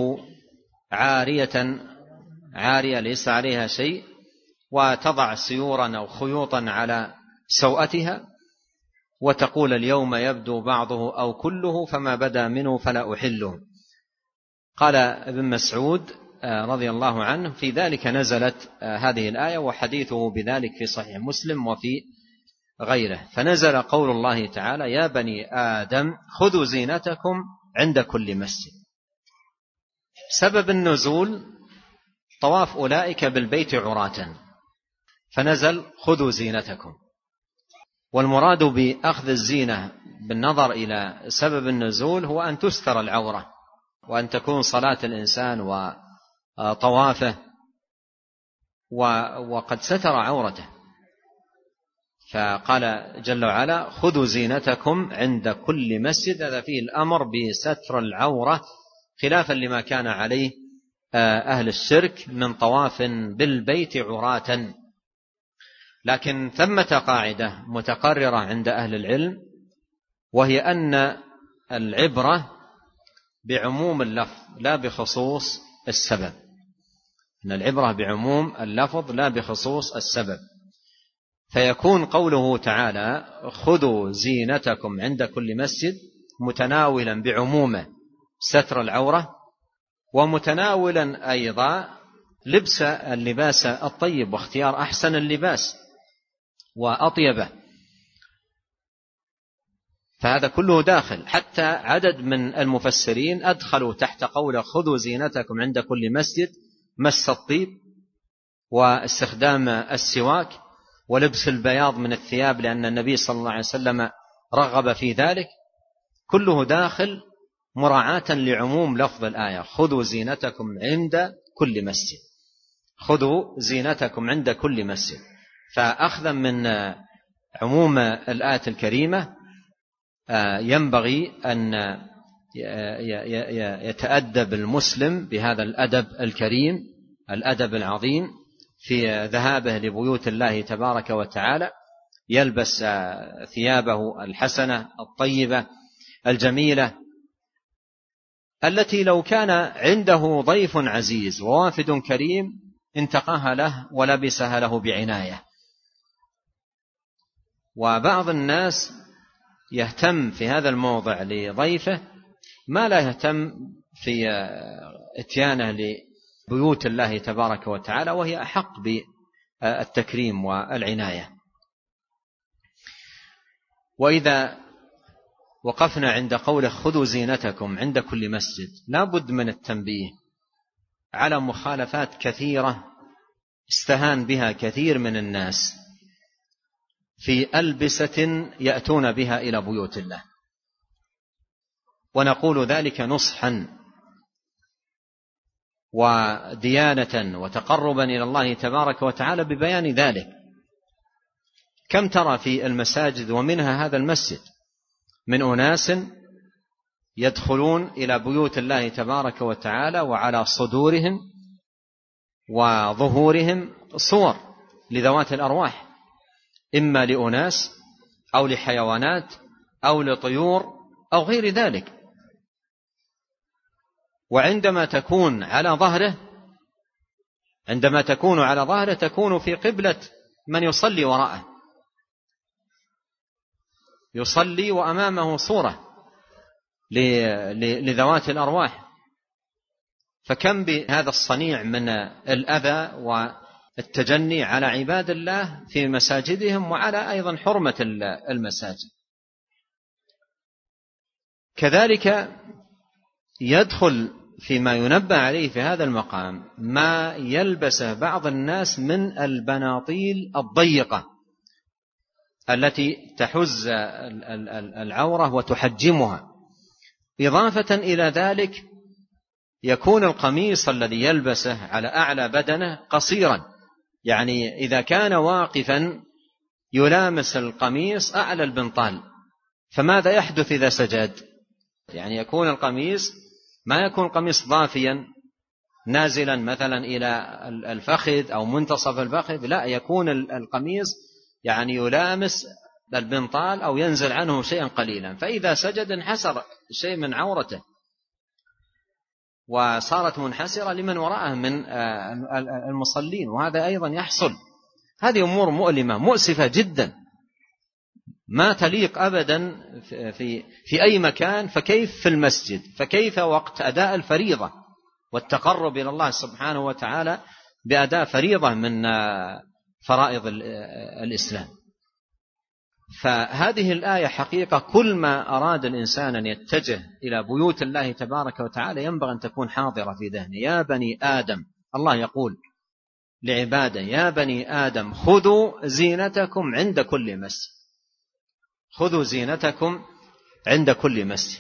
Speaker 2: عارية ليس عليها شيء، وتضع سيورا أو خيوطا على سوأتها، وتقول: اليوم يبدو بعضه أو كله، فما بدا منه فلا أحله. قال ابن مسعود رضي الله عنه: في ذلك نزلت هذه الآية، وحديثه بذلك في صحيح مسلم وفي غيره. فنزل قول الله تعالى: يا بني آدم خذوا زينتكم عند كل مسجد. سبب النزول طواف أولئك بالبيت عراة، فنزل: خذوا زينتكم. والمراد بأخذ الزينة بالنظر إلى سبب النزول هو أن تستر العورة، وأن تكون صلاة الإنسان وطوافه وقد ستر عورته. فقال جل وعلا: خذوا زينتكم عند كل مسجد. هذا فيه الأمر بستر العورة، خلافا لما كان عليه أهل الشرك من طواف بالبيت عراة. لكن ثمة قاعدة متقررة عند أهل العلم، وهي أن العبرة بعموم اللفظ لا بخصوص السبب. أن العبرة بعموم اللفظ لا بخصوص السبب. فيكون قوله تعالى: خذوا زينتكم عند كل مسجد متناولا بعمومه ستر العورة، ومتناولا أيضا لبس اللباس الطيب واختيار أحسن اللباس وأطيبه. فهذا كله داخل. حتى عدد من المفسرين أدخلوا تحت قول خذوا زينتكم عند كل مسجد مس الطيب، واستخدام السواك، ولبس البياض من الثياب، لأن النبي صلى الله عليه وسلم رغب في ذلك. كله داخل مراعاة لعموم لفظ الآية: خذوا زينتكم عند كل مسجد. خذوا زينتكم عند كل مسجد. فأخذا من عموم الآية الكريمة ينبغي أن يتأدب المسلم بهذا الأدب الكريم، الأدب العظيم، في ذهابه لبيوت الله تبارك وتعالى، يلبس ثيابه الحسنة الطيبة الجميلة، التي لو كان عنده ضيف عزيز ووافد كريم انتقاها له ولبسها له بعناية. وبعض الناس يهتم في هذا الموضع لضيفه ما لا يهتم في اتيانه لبيوت الله تبارك وتعالى، وهي أحق بالتكريم والعناية. وإذا وقفنا عند قوله خذوا زينتكم عند كل مسجد، لا بد من التنبيه على مخالفات كثيرة استهان بها كثير من الناس في ألبسة يأتون بها إلى بيوت الله، ونقول ذلك نصحا وديانة وتقربا إلى الله تبارك وتعالى ببيان ذلك. كم ترى في المساجد ومنها هذا المسجد من أناس يدخلون إلى بيوت الله تبارك وتعالى وعلى صدورهم وظهورهم صور لذوات الأرواح، إما لأناس أو لحيوانات أو لطيور أو غير ذلك. وعندما تكون على ظهره تكون في قبلة من يصلي وراءه، يصلي وأمامه صورة لذوات الأرواح. فكم بهذا الصنيع من الأذى والتجني على عباد الله في مساجدهم وعلى أيضا حرمة المساجد. كذلك يدخل فيما ينبه عليه في هذا المقام ما يلبسه بعض الناس من البناطيل الضيقة التي تحز العورة وتحجمها. إضافة إلى ذلك يكون القميص الذي يلبسه على أعلى بدنه قصيرا، يعني إذا كان واقفا يلامس القميص أعلى البنطال، فماذا يحدث إذا سجد؟ يعني يكون القميص ما يكون قميص ضافيا نازلا مثلا إلى الفخذ أو منتصف الفخذ، لا، يكون القميص يعني يلامس البنطال أو ينزل عنه شيئا قليلا، فإذا سجد انحسر شيء من عورته وصارت منحسرة لمن وراءه من المصلين، وهذا أيضا يحصل. هذه أمور مؤلمة مؤسفة جدا ما تليق أبدا في أي مكان، فكيف في المسجد؟ فكيف وقت أداء الفريضة والتقرب إلى الله سبحانه وتعالى بأداء فريضة من فرائض الإسلام؟ فهذه الآية حقيقة كل ما أراد الإنسان أن يتجه إلى بيوت الله تبارك وتعالى ينبغي أن تكون حاضرة في ذهنه. يا بني آدم، الله يقول لعباده: يا بني آدم خذوا زينتكم عند كل مسجد. خذوا زينتكم عند كل مسجد.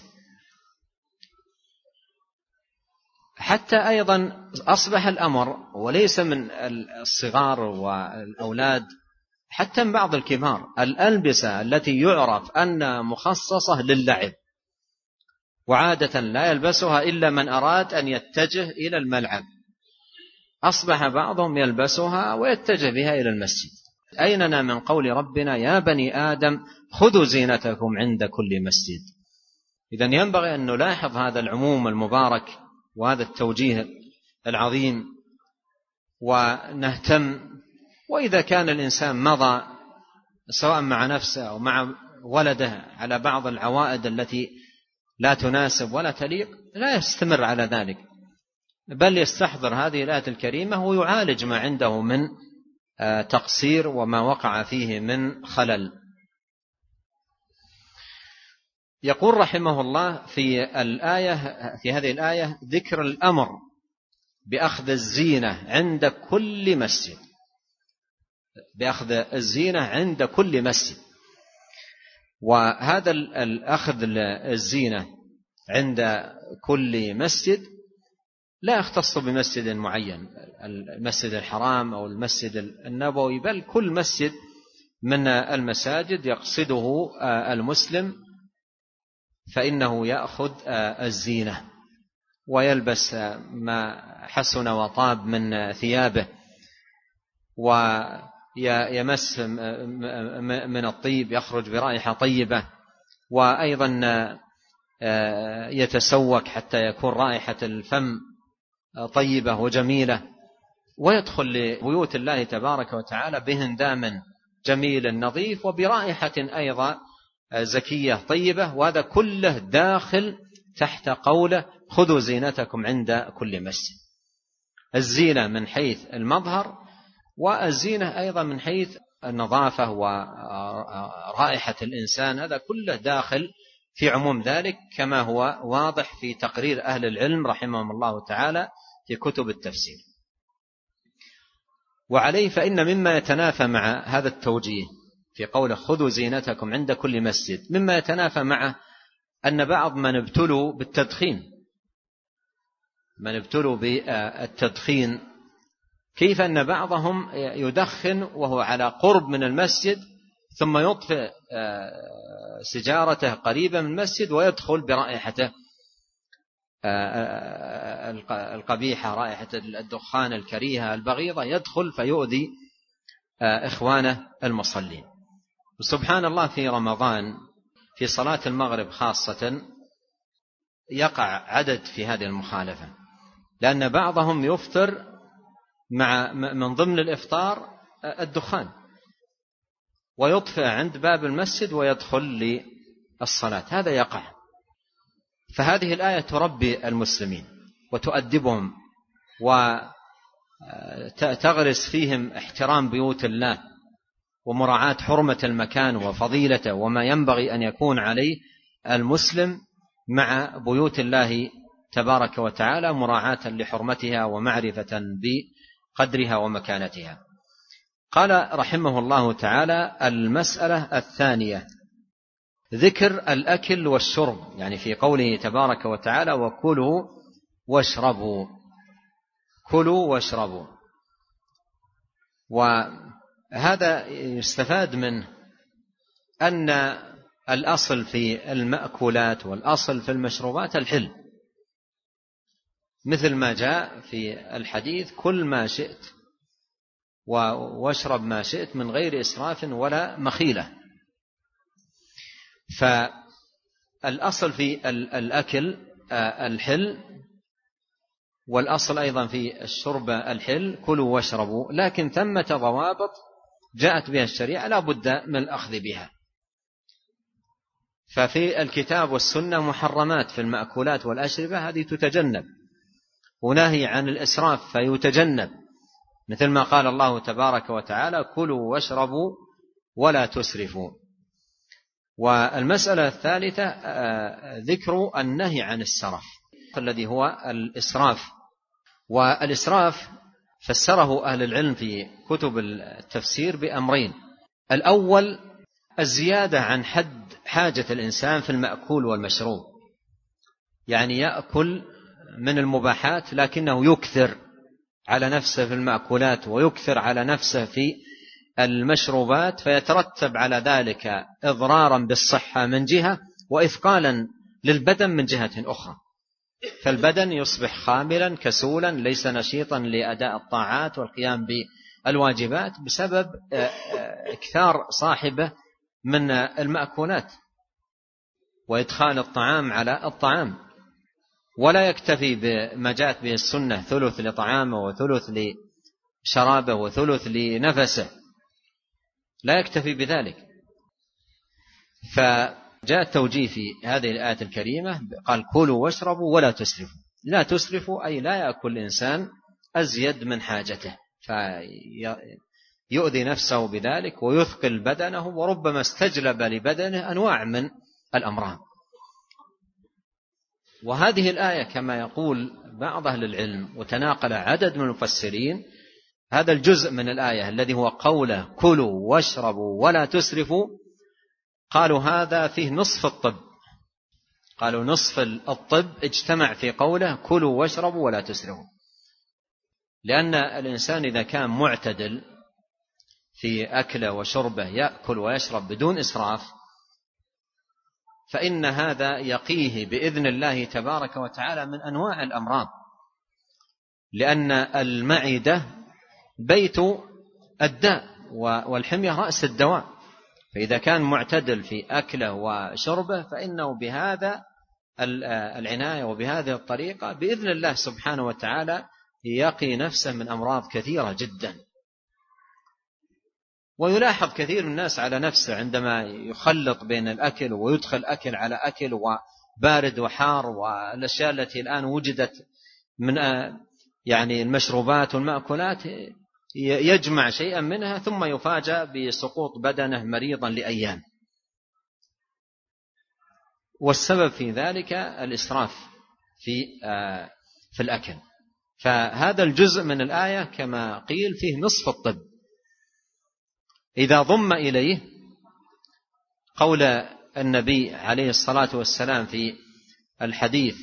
Speaker 2: حتى أيضا أصبح الأمر وليس من الصغار والأولاد، حتى من بعض الكبار، الألبسة التي يعرف أن مخصصة للعب وعادة لا يلبسها إلا من أراد أن يتجه إلى الملعب، أصبح بعضهم يلبسها ويتجه بها إلى المسجد. أيننا من قول ربنا: يا بني آدم خذوا زينتكم عند كل مسجد؟ إذن ينبغي أن نلاحظ هذا العموم المبارك وهذا التوجيه العظيم ونهتم. وإذا كان الإنسان مضى سواء مع نفسه أو مع ولده على بعض العوائد التي لا تناسب ولا تليق، لا يستمر على ذلك، بل يستحضر هذه الآية الكريمة ويعالج ما عنده من تقصير وما وقع فيه من خلل. يقول رحمه الله في هذه الآية ذكر الأمر بأخذ الزينة عند كل مسجد، بأخذ الزينة عند كل مسجد. وهذا الأخذ الزينة عند كل مسجد لا يختص بمسجد معين، المسجد الحرام أو المسجد النبوي، بل كل مسجد من المساجد يقصده المسلم فإنه يأخذ الزينة ويلبس ما حسن وطاب من ثيابه، ويمس من الطيب يخرج برائحة طيبة، وأيضا يتسوك حتى يكون رائحة الفم طيبة وجميلة، ويدخل لبيوت الله تبارك وتعالى بهندام جميل نظيف وبرائحة أيضا زكية طيبة. وهذا كله داخل تحت قوله: خذوا زينتكم عند كل مسجد. الزينة من حيث المظهر، والزينة أيضا من حيث النظافة ورائحة الإنسان، هذا كله داخل في عموم ذلك، كما هو واضح في تقرير أهل العلم رحمهم الله تعالى في كتب التفسير. وعليه فإن مما يتنافى مع هذا التوجيه في قوله: خذوا زينتكم عند كل مسجد، مما يتنافى معه أن بعض من ابتلوا ثم يطفئ سجارته قريبا من المسجد ويدخل برائحته القبيحة، رائحة الدخان الكريهة البغيضة، يدخل فيؤذي إخوانه المصلين. سبحان الله، في رمضان في صلاة المغرب خاصة يقع عدد في هذه المخالفة، لأن بعضهم يفطر من ضمن الإفطار الدخان ويطفئ عند باب المسجد ويدخل للصلاة، هذا يقع. فهذه الآية تربي المسلمين وتؤدبهم وتغرس فيهم احترام بيوت الله ومراعاة حرمة المكان وفضيلته وما ينبغي أن يكون عليه المسلم مع بيوت الله تبارك وتعالى، مراعاة لحرمتها ومعرفة بقدرها ومكانتها. قال رحمه الله تعالى: المسألة الثانية ذكر الأكل والشرب، يعني في قوله تبارك وتعالى: وكلوا واشربوا. كلوا واشربوا، وهذا يستفاد منه أن الأصل في المأكولات والأصل في المشروبات الحل، مثل ما جاء في الحديث: كل ما شئت واشرب ما شئت من غير إسراف ولا مخيلة. فالأصل في الأكل الحل، والأصل أيضا في الشرب الحل: كلوا واشربوا. لكن ثمة ضوابط جاءت بها الشريعة لا بد من الأخذ بها. ففي الكتاب والسنة محرمات في المأكولات والأشربة، هذه تتجنب، ونهي عن الإسراف فيتجنب، مثل ما قال الله تبارك وتعالى: كلوا واشربوا ولا تسرفوا. والمسألة الثالثة ذكر النهي عن السرف الذي هو الإسراف. والإسراف فسره أهل العلم في كتب التفسير بأمرين: الأول الزيادة عن حد حاجة الإنسان في المأكول والمشروب، يعني يأكل من المباحات لكنه يكثر على نفسه في المأكولات ويكثر على نفسه في المشروبات، فيترتب على ذلك إضرارا بالصحة من جهة وإثقالا للبدن من جهة أخرى، فالبدن يصبح خاملا كسولا ليس نشيطا لأداء الطاعات والقيام بالواجبات بسبب إكثار صاحبه من المأكولات وإدخال الطعام على الطعام. ولا يكتفي بما جاءت به السنة: ثلث لطعامه وثلث لشرابه وثلث لنفسه، لا يكتفي بذلك. فجاء التوجيه في هذه الآية الكريمة، قال: كلوا واشربوا ولا تسرفوا. لا تسرفوا أي لا يأكل الإنسان أزيد من حاجته فيؤذي نفسه بذلك ويثقل بدنه، وربما استجلب لبدنه أنواع من الأمراض. وهذه الآية كما يقول بعض أهل العلم وتناقل عدد من المفسرين، هذا الجزء من الآية الذي هو قوله: كلوا واشربوا ولا تسرفوا، قالوا هذا فيه نصف الطب، قالوا نصف الطب اجتمع في قوله: كلوا واشربوا ولا تسرفوا. لأن الإنسان إذا كان معتدل في أكله وشربه، يأكل ويشرب بدون إسراف، فإن هذا يقيه بإذن الله تبارك وتعالى من أنواع الأمراض، لأن المعدة بيت الداء والحمية رأس الدواء، فإذا كان معتدل في أكله وشربه فإنه بهذا العناية وبهذه الطريقة بإذن الله سبحانه وتعالى يقي نفسه من أمراض كثيرة جدا. ويلاحظ كثير من الناس على نفسه عندما يخلط بين الأكل ويدخل أكل على أكل وبارد وحار، والأشياء التي الآن وجدت من يعني المشروبات والمأكولات، يجمع شيئا منها ثم يفاجأ بسقوط بدنه مريضا لأيام. والسبب في ذلك الإسراف في الأكل. فهذا الجزء من الآية كما قيل فيه نصف الطب. إذا ضم إليه قول النبي عليه الصلاة والسلام في الحديث: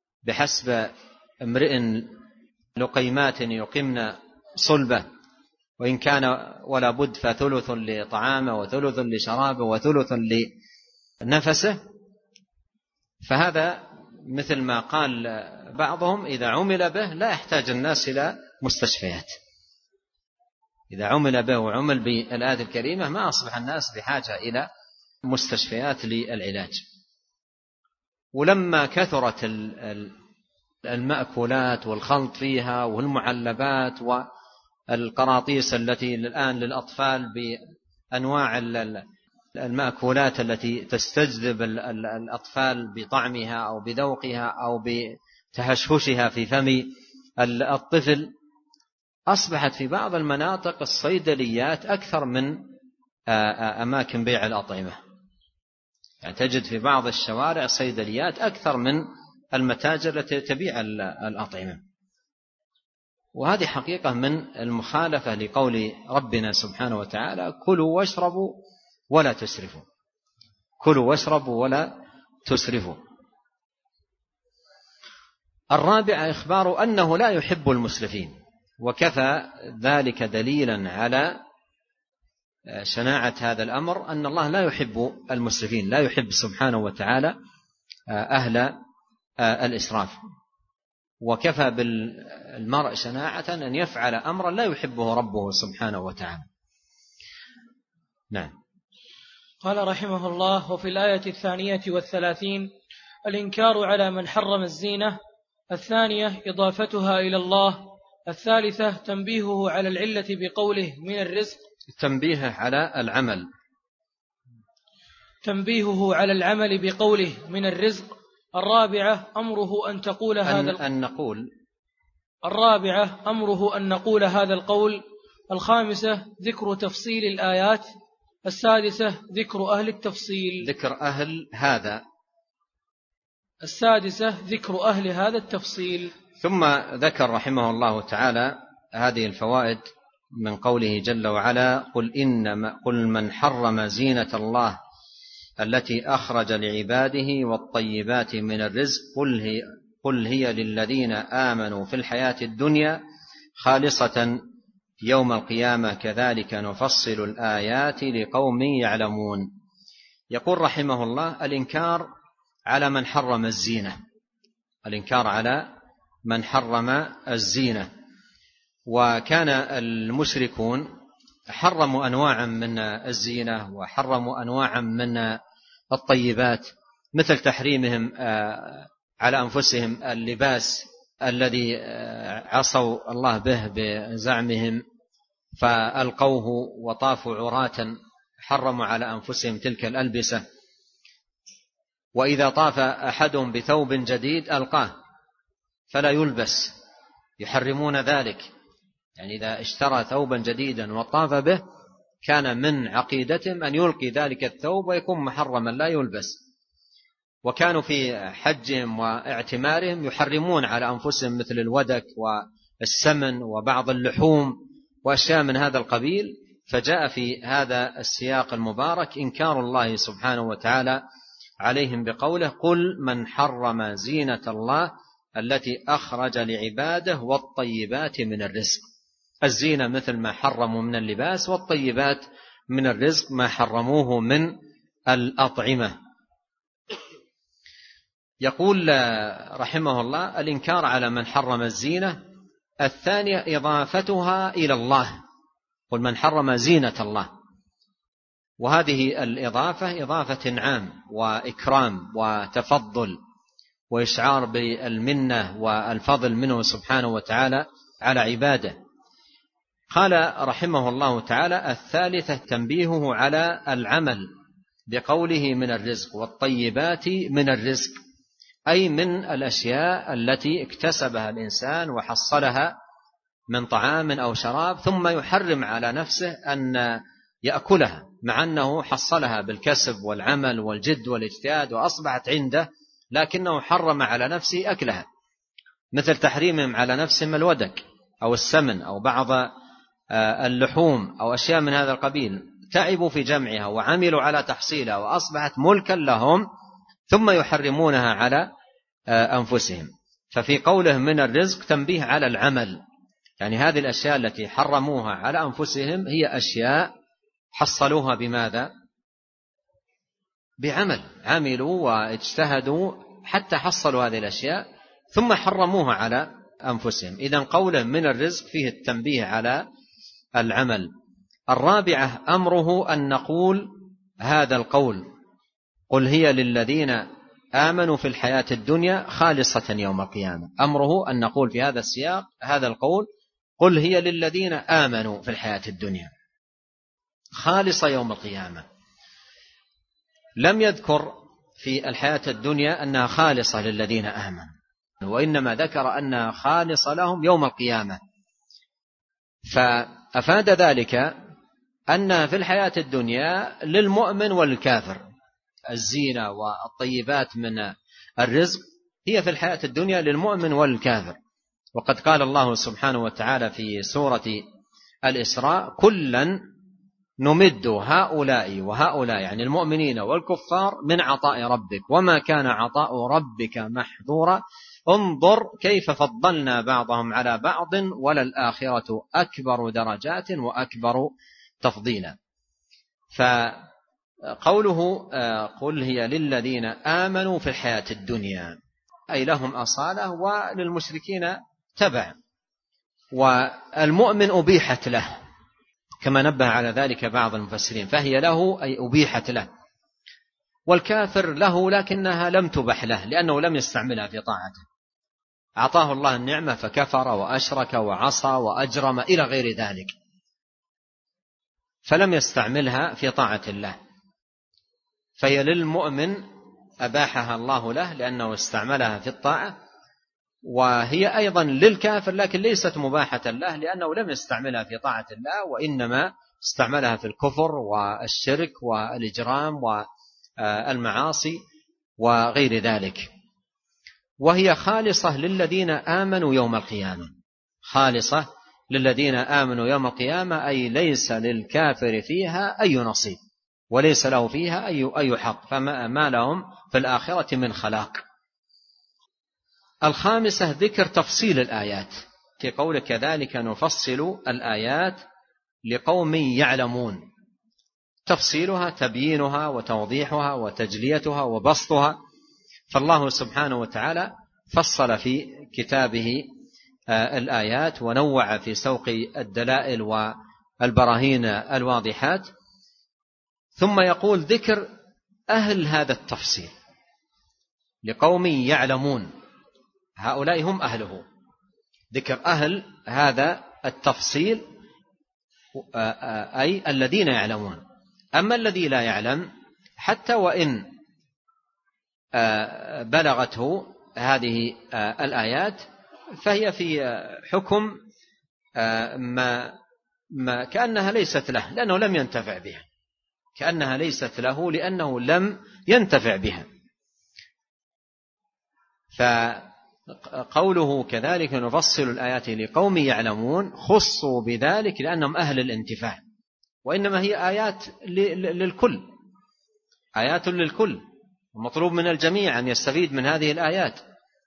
Speaker 2: بحسب امرئ لقيمات يقمن صلبه، وإن كان ولا بد فثلث لطعامه وثلث لشرابه وثلث لنفسه. فهذا مثل ما قال بعضهم إذا عمل به لا يحتاج الناس إلى مستشفيات. إذا عمل به وعمل بالآية الكريمة ما أصبح الناس بحاجة إلى مستشفيات للعلاج. ولما كثرت المأكولات والخلط فيها والمعلبات والقراطيس التي الآن للأطفال بأنواع المأكولات التي تستجذب الأطفال بطعمها أو بذوقها أو بتهشهشها في فم الطفل، أصبحت في بعض المناطق الصيدليات أكثر من أماكن بيع الأطعمة. يعني تجد في بعض الشوارع صيدليات أكثر من المتاجر التي تبيع الأطعمة. وهذه حقيقة من المخالفة لقول ربنا سبحانه وتعالى: كلوا واشربوا ولا تسرفوا. كلوا واشربوا ولا تسرفوا. الرابع إخبار أنه لا يحب المسرفين، وكفى ذلك دليلا على شناعة هذا الأمر أن الله لا يحب المسرفين، لا يحب سبحانه وتعالى أهل الإسراف. وكفى بالمرء شناعة أن يفعل أمرا لا يحبه ربه سبحانه وتعالى. نعم.
Speaker 1: قال رحمه الله: وفي الآية 32 الإنكار على من حرم الزينة. 2 إضافتها إلى الله. 3 تنبيهه على العلة بقوله من الرزق.
Speaker 2: تنبيه على العمل.
Speaker 1: تنبيهه على العمل بقوله من الرزق. 4 أمره أن تقول هذا أمره أن نقول هذا القول. 5 ذكر تفصيل الآيات. 6 ذكر أهل التفصيل.
Speaker 2: ذكر أهل هذا.
Speaker 1: 6 ذكر أهل هذا التفصيل.
Speaker 2: ثم ذكر رحمه الله تعالى هذه الفوائد من قوله جل وعلا: قل من حرم زينة الله التي أخرج لعباده والطيبات من الرزق قل هي للذين آمنوا في الحياة الدنيا خالصة يوم القيامة كذلك نفصل الآيات لقوم يعلمون. يقول رحمه الله: الإنكار على من حرم الزينة. الإنكار على من حرم الزينة. وكان المشركون حرموا أنواعا من الزينة وحرموا أنواعا من الطيبات، مثل تحريمهم على أنفسهم اللباس الذي عصوا الله به بزعمهم فألقوه وطافوا عراة، حرموا على أنفسهم تلك الألبسة. وإذا طاف أحدهم بثوب جديد ألقاه فلا يلبس، يحرمون ذلك. يعني إذا اشترى ثوبا جديدا وطاف به كان من عقيدتهم أن يلقي ذلك الثوب ويكون محرما لا يلبس. وكانوا في حجهم واعتمارهم يحرمون على أنفسهم مثل الودك والسمن وبعض اللحوم وأشياء من هذا القبيل. فجاء في هذا السياق المبارك إنكار الله سبحانه وتعالى عليهم بقوله: قل من حرم زينة الله التي أخرج لعباده والطيبات من الرزق. الزينة مثل ما حرموا من اللباس، والطيبات من الرزق ما حرموه من الأطعمة. يقول رحمه الله: الإنكار على من حرم الزينة. 2 إضافتها إلى الله. قل من حرم زينة الله. وهذه الإضافة إضافة إنعام وإكرام وتفضل وإشعار بالمنة والفضل منه سبحانه وتعالى على عباده. قال رحمه الله تعالى: 3 تنبيهه على العمل بقوله من الرزق والطيبات من الرزق، أي من الأشياء التي اكتسبها الإنسان وحصلها من طعام أو شراب ثم يحرم على نفسه أن يأكلها، مع أنه حصلها بالكسب والعمل والجد والاجتهاد وأصبحت عنده، لكنه حرم على نفسه أكلها، مثل تحريمهم على نفسهم الودك أو السمن أو بعض اللحوم أو أشياء من هذا القبيل. تعبوا في جمعها وعملوا على تحصيلها وأصبحت ملكا لهم ثم يحرمونها على أنفسهم. ففي قوله من الرزق تنبيه على العمل يعني هذه الأشياء التي حرموها على أنفسهم هي أشياء حصلوها بماذا؟ بعمل، عملوا واجتهدوا حتى حصلوا هذه الأشياء ثم حرموها على أنفسهم. إذن قولا من الرزق فيه التنبيه على العمل. الرابعة أمره أن نقول هذا القول: قل هي للذين آمنوا في الحياة الدنيا خالصة يوم القيامة. أمره أن نقول في هذا السياق هذا القول: قل هي للذين آمنوا في الحياة الدنيا خالصة يوم القيامة. لم يذكر في الحياة الدنيا أنها خالصة للذين آمنوا، وإنما ذكر أنها خالصة لهم يوم القيامة، فأفاد ذلك أنها في الحياة الدنيا للمؤمن والكافر. الزينة والطيبات من الرزق هي في الحياة الدنيا للمؤمن والكافر. وقد قال الله سبحانه وتعالى في سورة الإسراء: كلا نمد هؤلاء وهؤلاء، يعني المؤمنين والكفار، من عطاء ربك وما كان عطاء ربك محظورا انظر كيف فضلنا بعضهم على بعض وللآخرة أكبر درجات وأكبر تفضيلا. فقوله قل هي للذين آمنوا في الحياة الدنيا أي لهم أصالة وللمشركين تبع، والمؤمن أبيحت له كما نبه على ذلك بعض المفسرين، فهي له أي أبيحت له، والكافر له لكنها لم تبح له لأنه لم يستعملها في طاعته. أعطاه الله النعمة فكفر وأشرك وعصى وأجرم إلى غير ذلك، فلم يستعملها في طاعة الله، فهي للمؤمن أباحها الله له لأنه استعملها في الطاعة، وهي أيضا للكافر لكن ليست مباحة له لأنه لم يستعملها في طاعة الله، وإنما استعملها في الكفر والشرك والإجرام والمعاصي وغير ذلك. وهي خالصة للذين آمنوا يوم القيامة، خالصة للذين آمنوا يوم القيامة أي ليس للكافر فيها أي نصيب وليس له فيها أي حق، فما لهم في الآخرة من خلاق. الخامسة ذكر تفصيل الآيات في قول كذلك نفصل الآيات لقوم يعلمون، تفصيلها تبيينها وتوضيحها وتجليتها وبسطها. فالله سبحانه وتعالى فصل في كتابه الآيات ونوع في سوق الدلائل والبراهين الواضحات، ثم يقول ذكر أهل هذا التفصيل لقوم يعلمون، هؤلاء هم أهله، ذكر أهل هذا التفصيل أي الذين يعلمون. أما الذي لا يعلم حتى وإن بلغته هذه الآيات فهي في حكم ما كأنها ليست له لأنه لم ينتفع بها، كأنها ليست له لأنه لم ينتفع بها. فقوله كذلك نفصل الآيات لقوم يعلمون خصوا بذلك لأنهم أهل الانتفاع، وإنما هي آيات للكل، آيات للكل، ومطلوب من الجميع أن يستفيد من هذه الآيات،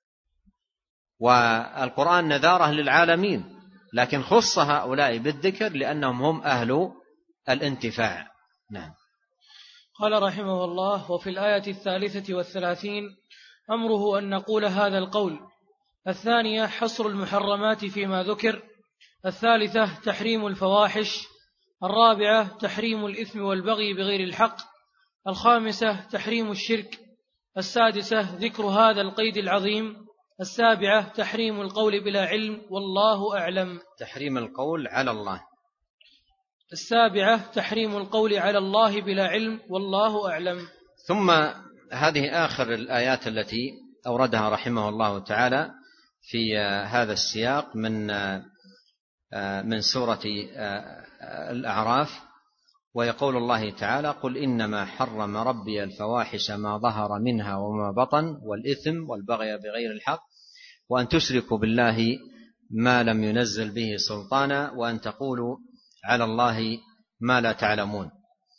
Speaker 2: والقرآن نذارة للعالمين، لكن خص هؤلاء بالذكر لأنهم هم أهل الانتفاع. نعم.
Speaker 1: قال رحمه الله: وفي الآية 33 أمره أن نقول هذا القول. الثانية حصر المحرمات فيما ذكر. الثالثة تحريم الفواحش. الرابعة تحريم الإثم والبغي بغير الحق. الخامسة تحريم الشرك. السادسة ذكر هذا القيد العظيم. السابعة تحريم القول بلا علم والله أعلم.
Speaker 2: تحريم القول على الله.
Speaker 1: السابعة تحريم القول على الله بلا علم والله أعلم.
Speaker 2: ثم هذه آخر الآيات التي أوردها رحمه الله تعالى في هذا السياق من سورة الأعراف، ويقول الله تعالى: قل إنما حرم ربي الفواحش ما ظهر منها وما بطن والإثم والبغي بغير الحق وأن تشركوا بالله ما لم ينزل به سلطانا وأن تقولوا على الله ما لا تعلمون.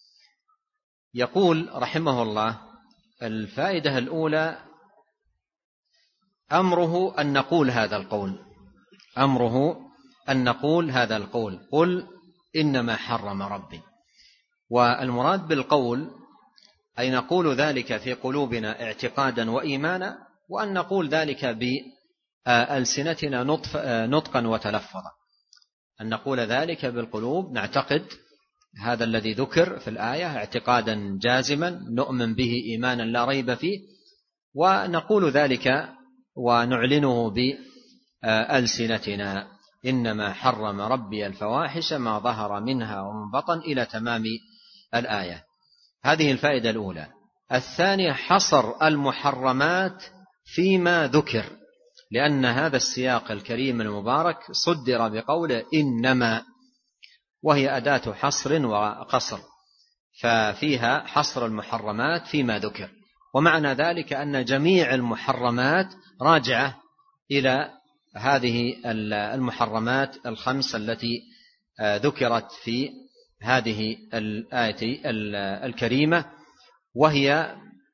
Speaker 2: يقول رحمه الله: الفائدة الأولى أمره أن نقول هذا القول، أمره أن نقول هذا القول: قل إنما حرم ربي. والمراد بالقول أي نقول ذلك في قلوبنا اعتقادا وإيمانا، وأن نقول ذلك بألسنتنا نطقا وتلفظا. أن نقول ذلك بالقلوب، نعتقد هذا الذي ذكر في الآية اعتقادا جازما نؤمن به إيمانا لا ريب فيه، ونقول ذلك ونعلنه بألسنتنا: إنما حرم ربي الفواحش ما ظهر منها ومن بطن، إلى تمام الآية. هذه الفائدة الأولى. الثانية: حصر المحرمات فيما ذكر، لأن هذا السياق الكريم المبارك صدر بقوله إنما، وهي أداة حصر وقصر، ففيها حصر المحرمات فيما ذكر. ومعنى ذلك أن جميع المحرمات راجعة إلى هذه المحرمات الخمس التي ذكرت في هذه الآية الكريمة، وهي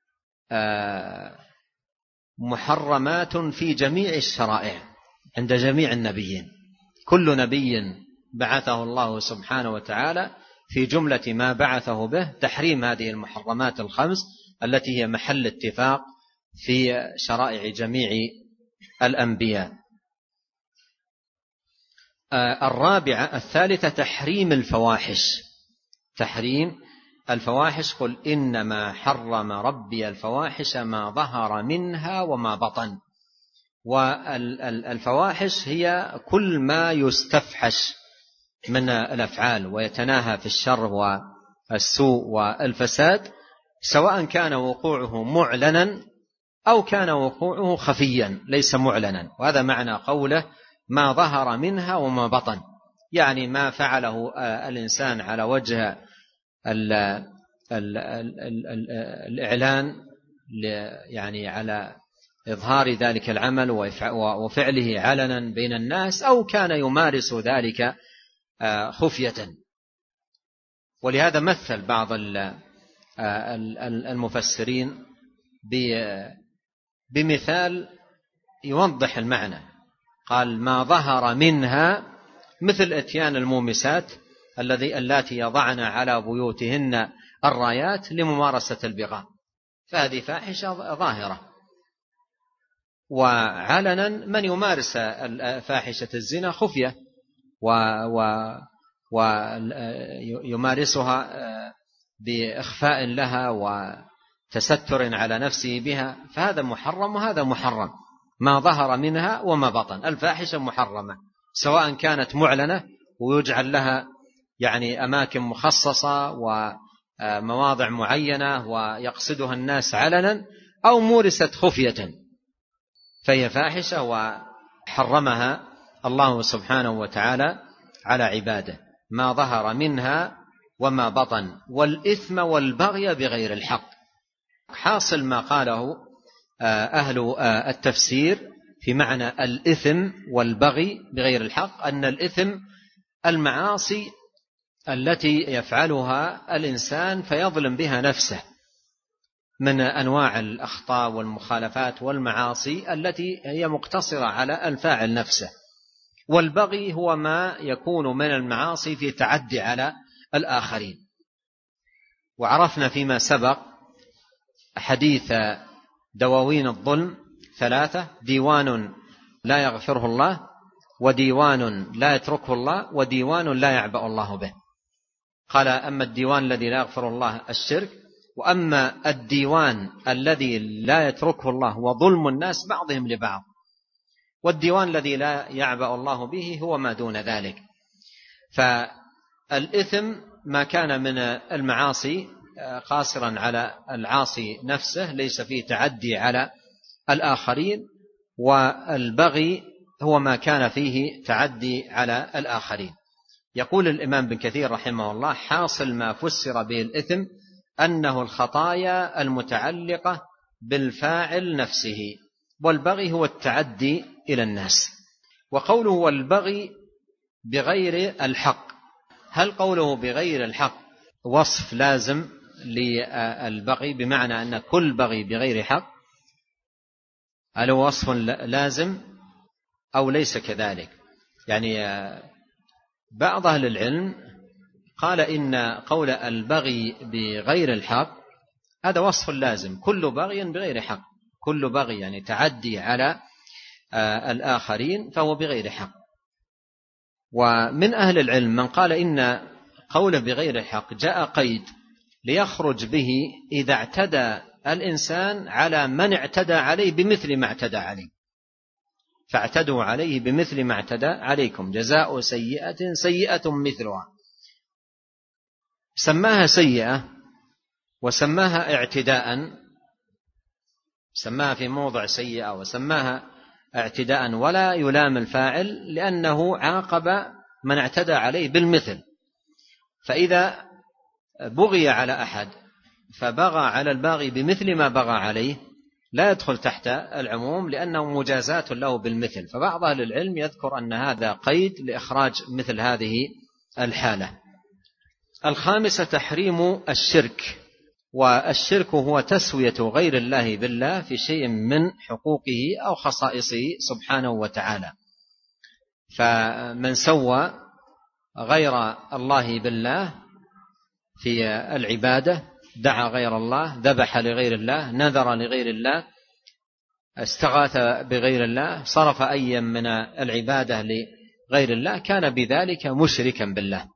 Speaker 2: محرمات في جميع الشرائع عند جميع النبيين. كل نبي بعثه الله سبحانه وتعالى في جملة ما بعثه به تحريم هذه المحرمات الخمس التي هي محل اتفاق في شرائع جميع الأنبياء. الرابعة الثالثة: تحريم الفواحش. تحريم الفواحش: قل إنما حرم ربي الفواحش ما ظهر منها وما بطن. والفواحش هي كل ما يستفحش من الأفعال ويتناهى في الشر والسوء والفساد، سواء كان وقوعه معلنا أو كان وقوعه خفيا ليس معلنا. وهذا معنى قوله ما ظهر منها وما بطن، يعني ما فعله الإنسان على وجه الإعلان، يعني على إظهار ذلك العمل وفعله علنا بين الناس، أو كان يمارس ذلك خفية. ولهذا مثل بعض المفسرين بمثال يوضح المعنى. قال ما ظهر منها مثل إتيان المومسات اللاتي يضعن على بيوتهن الرايات لممارسة البغاء، فهذه فاحشة ظاهرة. وعلنا من يمارس فاحشة الزنا خفية ويمارسها بإخفاء لها وتستر على نفسه بها، فهذا محرم وهذا محرم. ما ظهر منها وما بطن، الفاحشة محرمة سواء كانت معلنة ويجعل لها يعني أماكن مخصصة ومواضع معينة ويقصدها الناس علنا، أو مورست خفية، فهي فاحشة وحرمها الله سبحانه وتعالى على عباده. ما ظهر منها وما بطن، والإثم والبغي بغير الحق. حاصل ما قاله أهل التفسير في معنى الإثم والبغي بغير الحق، أن الإثم المعاصي التي يفعلها الإنسان فيظلم بها نفسه من أنواع الأخطاء والمخالفات والمعاصي التي هي مقتصرة على الفاعل نفسه. والبغي هو ما يكون من المعاصي في تعدي على الآخرين. وعرفنا فيما سبق حديث دواوين الظلم ثلاثة: ديوان لا يغفره الله، وديوان لا يتركه الله، وديوان لا يعبأ الله به. قال أما الديوان الذي لا يغفر الله الشرك، وأما الديوان الذي لا يتركه الله وظلم الناس بعضهم لبعض، والديوان الذي لا يعبأ الله به هو ما دون ذلك. فالإثم ما كان من المعاصي قاصرا على العاصي نفسه ليس فيه تعدي على الآخرين، والبغي هو ما كان فيه تعدي على الآخرين. يقول الإمام بن كثير رحمه الله: حاصل ما فسر به الإثم أنه الخطايا المتعلقة بالفاعل نفسه، والبغي هو التعدي إلى الناس. وقوله والبغي بغير الحق، هل قوله بغير الحق وصف لازم للبغي بمعنى أن كل بغي بغير حق؟ هل هو وصف لازم أو ليس كذلك؟ يعني بعض أهل العلم قال إن قول البغي بغير الحق هذا وصف لازم، كل بغي بغير حق، كل بغي يعني تعدي على الآخرين فهو بغير حق. ومن أهل العلم من قال إن قوله بغير حق جاء قيد ليخرج به إذا اعتدى الإنسان على من اعتدى عليه بمثل ما اعتدى عليه، فاعتدوا عليه بمثل ما اعتدى عليكم، جزاء سيئة سيئة مثلها. سماها سيئة وسماها اعتداء، سماها في موضع سيئة وسماها اعتداء، ولا يلام الفاعل لأنه عاقب من اعتدى عليه بالمثل. فإذا بغي على أحد فبغى على الباغي بمثل ما بغى عليه لا يدخل تحت العموم لأنه مجازات له بالمثل. فبعض أهل العلم يذكر أن هذا قيد لإخراج مثل هذه الحالة. الخامسة تحريم الشرك، والشرك هو تسوية غير الله بالله في شيء من حقوقه أو خصائصه سبحانه وتعالى. فمن سوى غير الله بالله في العبادة، دعا غير الله، ذبح لغير الله، نذر لغير الله، استغاث بغير الله، صرف أيا من العبادة لغير الله، كان بذلك مشركا بالله.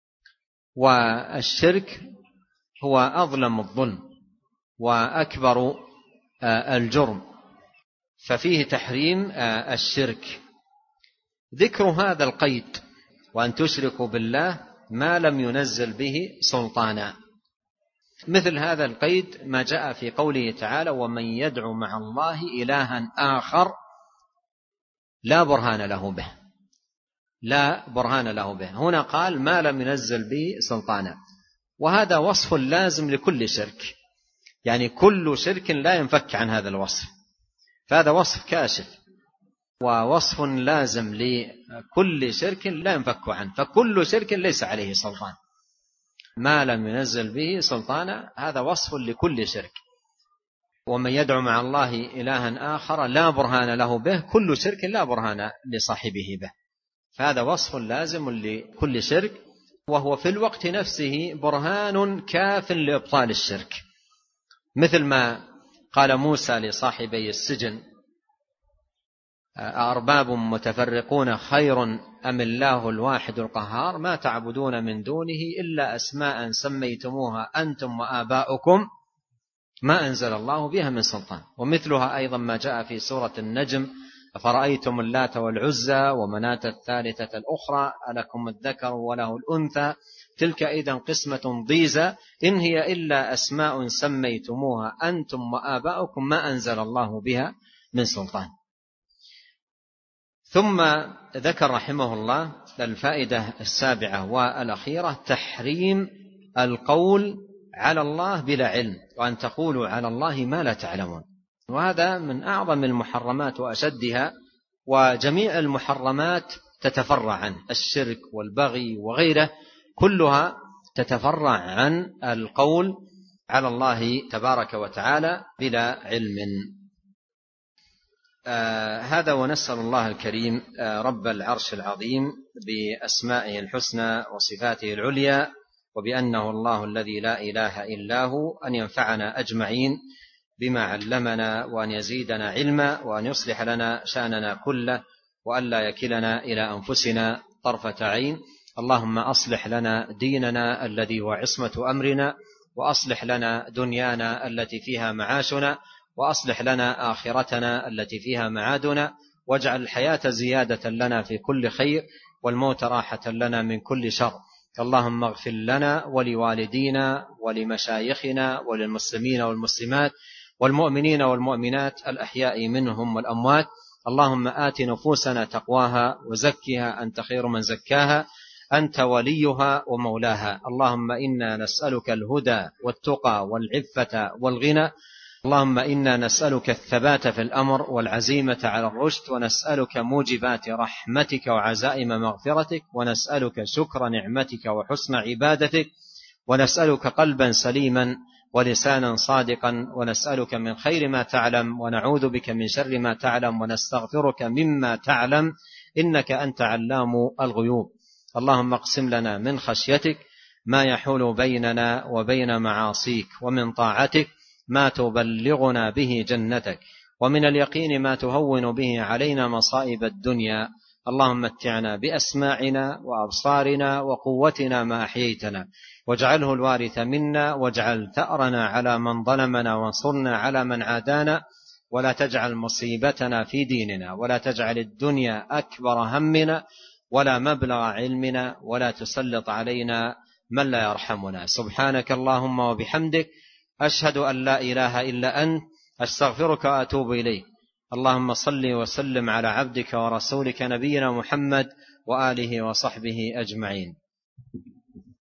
Speaker 2: والشرك هو أظلم الظلم وأكبر الجرم، ففيه تحريم الشرك. ذكر هذا القيد وأن تشركوا بالله ما لم ينزل به سلطانا، مثل هذا القيد ما جاء في قوله تعالى ومن يدعو مع الله إلها آخر لا برهان له به، لا برهان له به. هنا قال ما لم ينزل به سلطانا، وهذا وصف لازم لكل شرك، يعني كل شرك لا ينفك عن هذا الوصف، فهذا وصف كاشف ووصف لازم لكل شرك لا ينفك عنه، فكل شرك ليس عليه سلطان، ما لم ينزل به سلطانا هذا وصف لكل شرك. ومن يدعو مع الله إلها آخر لا برهان له به، كل شرك لا برهان لصاحبه به، فهذا وصف لازم لكل شرك، وهو في الوقت نفسه برهان كاف لإبطال الشرك، مثل ما قال موسى لصاحبي السجن أأرباب متفرقون خير أم الله الواحد القهار ما تعبدون من دونه إلا أسماء سميتموها أنتم وآباؤكم ما أنزل الله بها من سلطان. ومثلها أيضا ما جاء في سورة النجم أفرأيتم اللات والعزى ومناة الثالثة الأخرى ألكم الذكر وله الأنثى تلك إذا قسمة ضيزى إن هي إلا أسماء سميتموها أنتم وآباؤكم ما أنزل الله بها من سلطان. ثم ذكر رحمه الله الفائدة السابعة والأخيرة تحريم القول على الله بلا علم، وأن تقولوا على الله ما لا تعلمون، وهذا من أعظم المحرمات وأشدها، وجميع المحرمات تتفرع عنه، الشرك والبغي وغيره كلها تتفرع عن القول على الله تبارك وتعالى بلا علم. هذا ونسأل الله الكريم رب العرش العظيم بأسمائه الحسنى وصفاته العليا وبأنه الله الذي لا إله إلا هو أن ينفعنا أجمعين بما علمنا، وأن يزيدنا علما، وأن يصلح لنا شأننا كله، وأن لا يكلنا إلى أنفسنا طرفة عين. اللهم أصلح لنا ديننا الذي هو عصمة أمرنا، وأصلح لنا دنيانا التي فيها معاشنا، وأصلح لنا آخرتنا التي فيها معادنا، واجعل الحياة زيادة لنا في كل خير والموت راحة لنا من كل شر. اللهم اغفر لنا ولوالدينا ولمشايخنا وللمسلمين والمسلمات والمؤمنين والمؤمنات الأحياء منهم والأموات. اللهم آت نفوسنا تقواها وزكها أنت خير من زكاها أنت وليها ومولاها. اللهم إنا نسألك الهدى والتقى والعفة والغنى. اللهم إنا نسألك الثبات في الأمر والعزيمة على الرشد، ونسألك موجبات رحمتك وعزائم مغفرتك، ونسألك شكر نعمتك وحسن عبادتك، ونسألك قلبا سليما ولسانا صادقا، ونسألك من خير ما تعلم ونعوذ بك من شر ما تعلم، ونستغفرك مما تعلم إنك أنت علام الغيوب. اللهم اقسم لنا من خشيتك ما يحول بيننا وبين معاصيك، ومن طاعتك ما تبلغنا به جنتك، ومن اليقين ما تهون به علينا مصائب الدنيا. اللهم متعنا بأسماعنا وأبصارنا وقوتنا ما أحييتنا، واجعله الوارث منا، واجعل ثأرنا على من ظلمنا، وانصرنا على من عادانا، ولا تجعل مصيبتنا في ديننا، ولا تجعل الدنيا أكبر همنا ولا مبلغ علمنا، ولا تسلط علينا من لا يرحمنا. سبحانك اللهم وبحمدك، أشهد أن لا إله إلا أنت، أستغفرك وأتوب إليك. اللهم صل وسلم على عبدك ورسولك نبينا محمد وآله وصحبه أجمعين.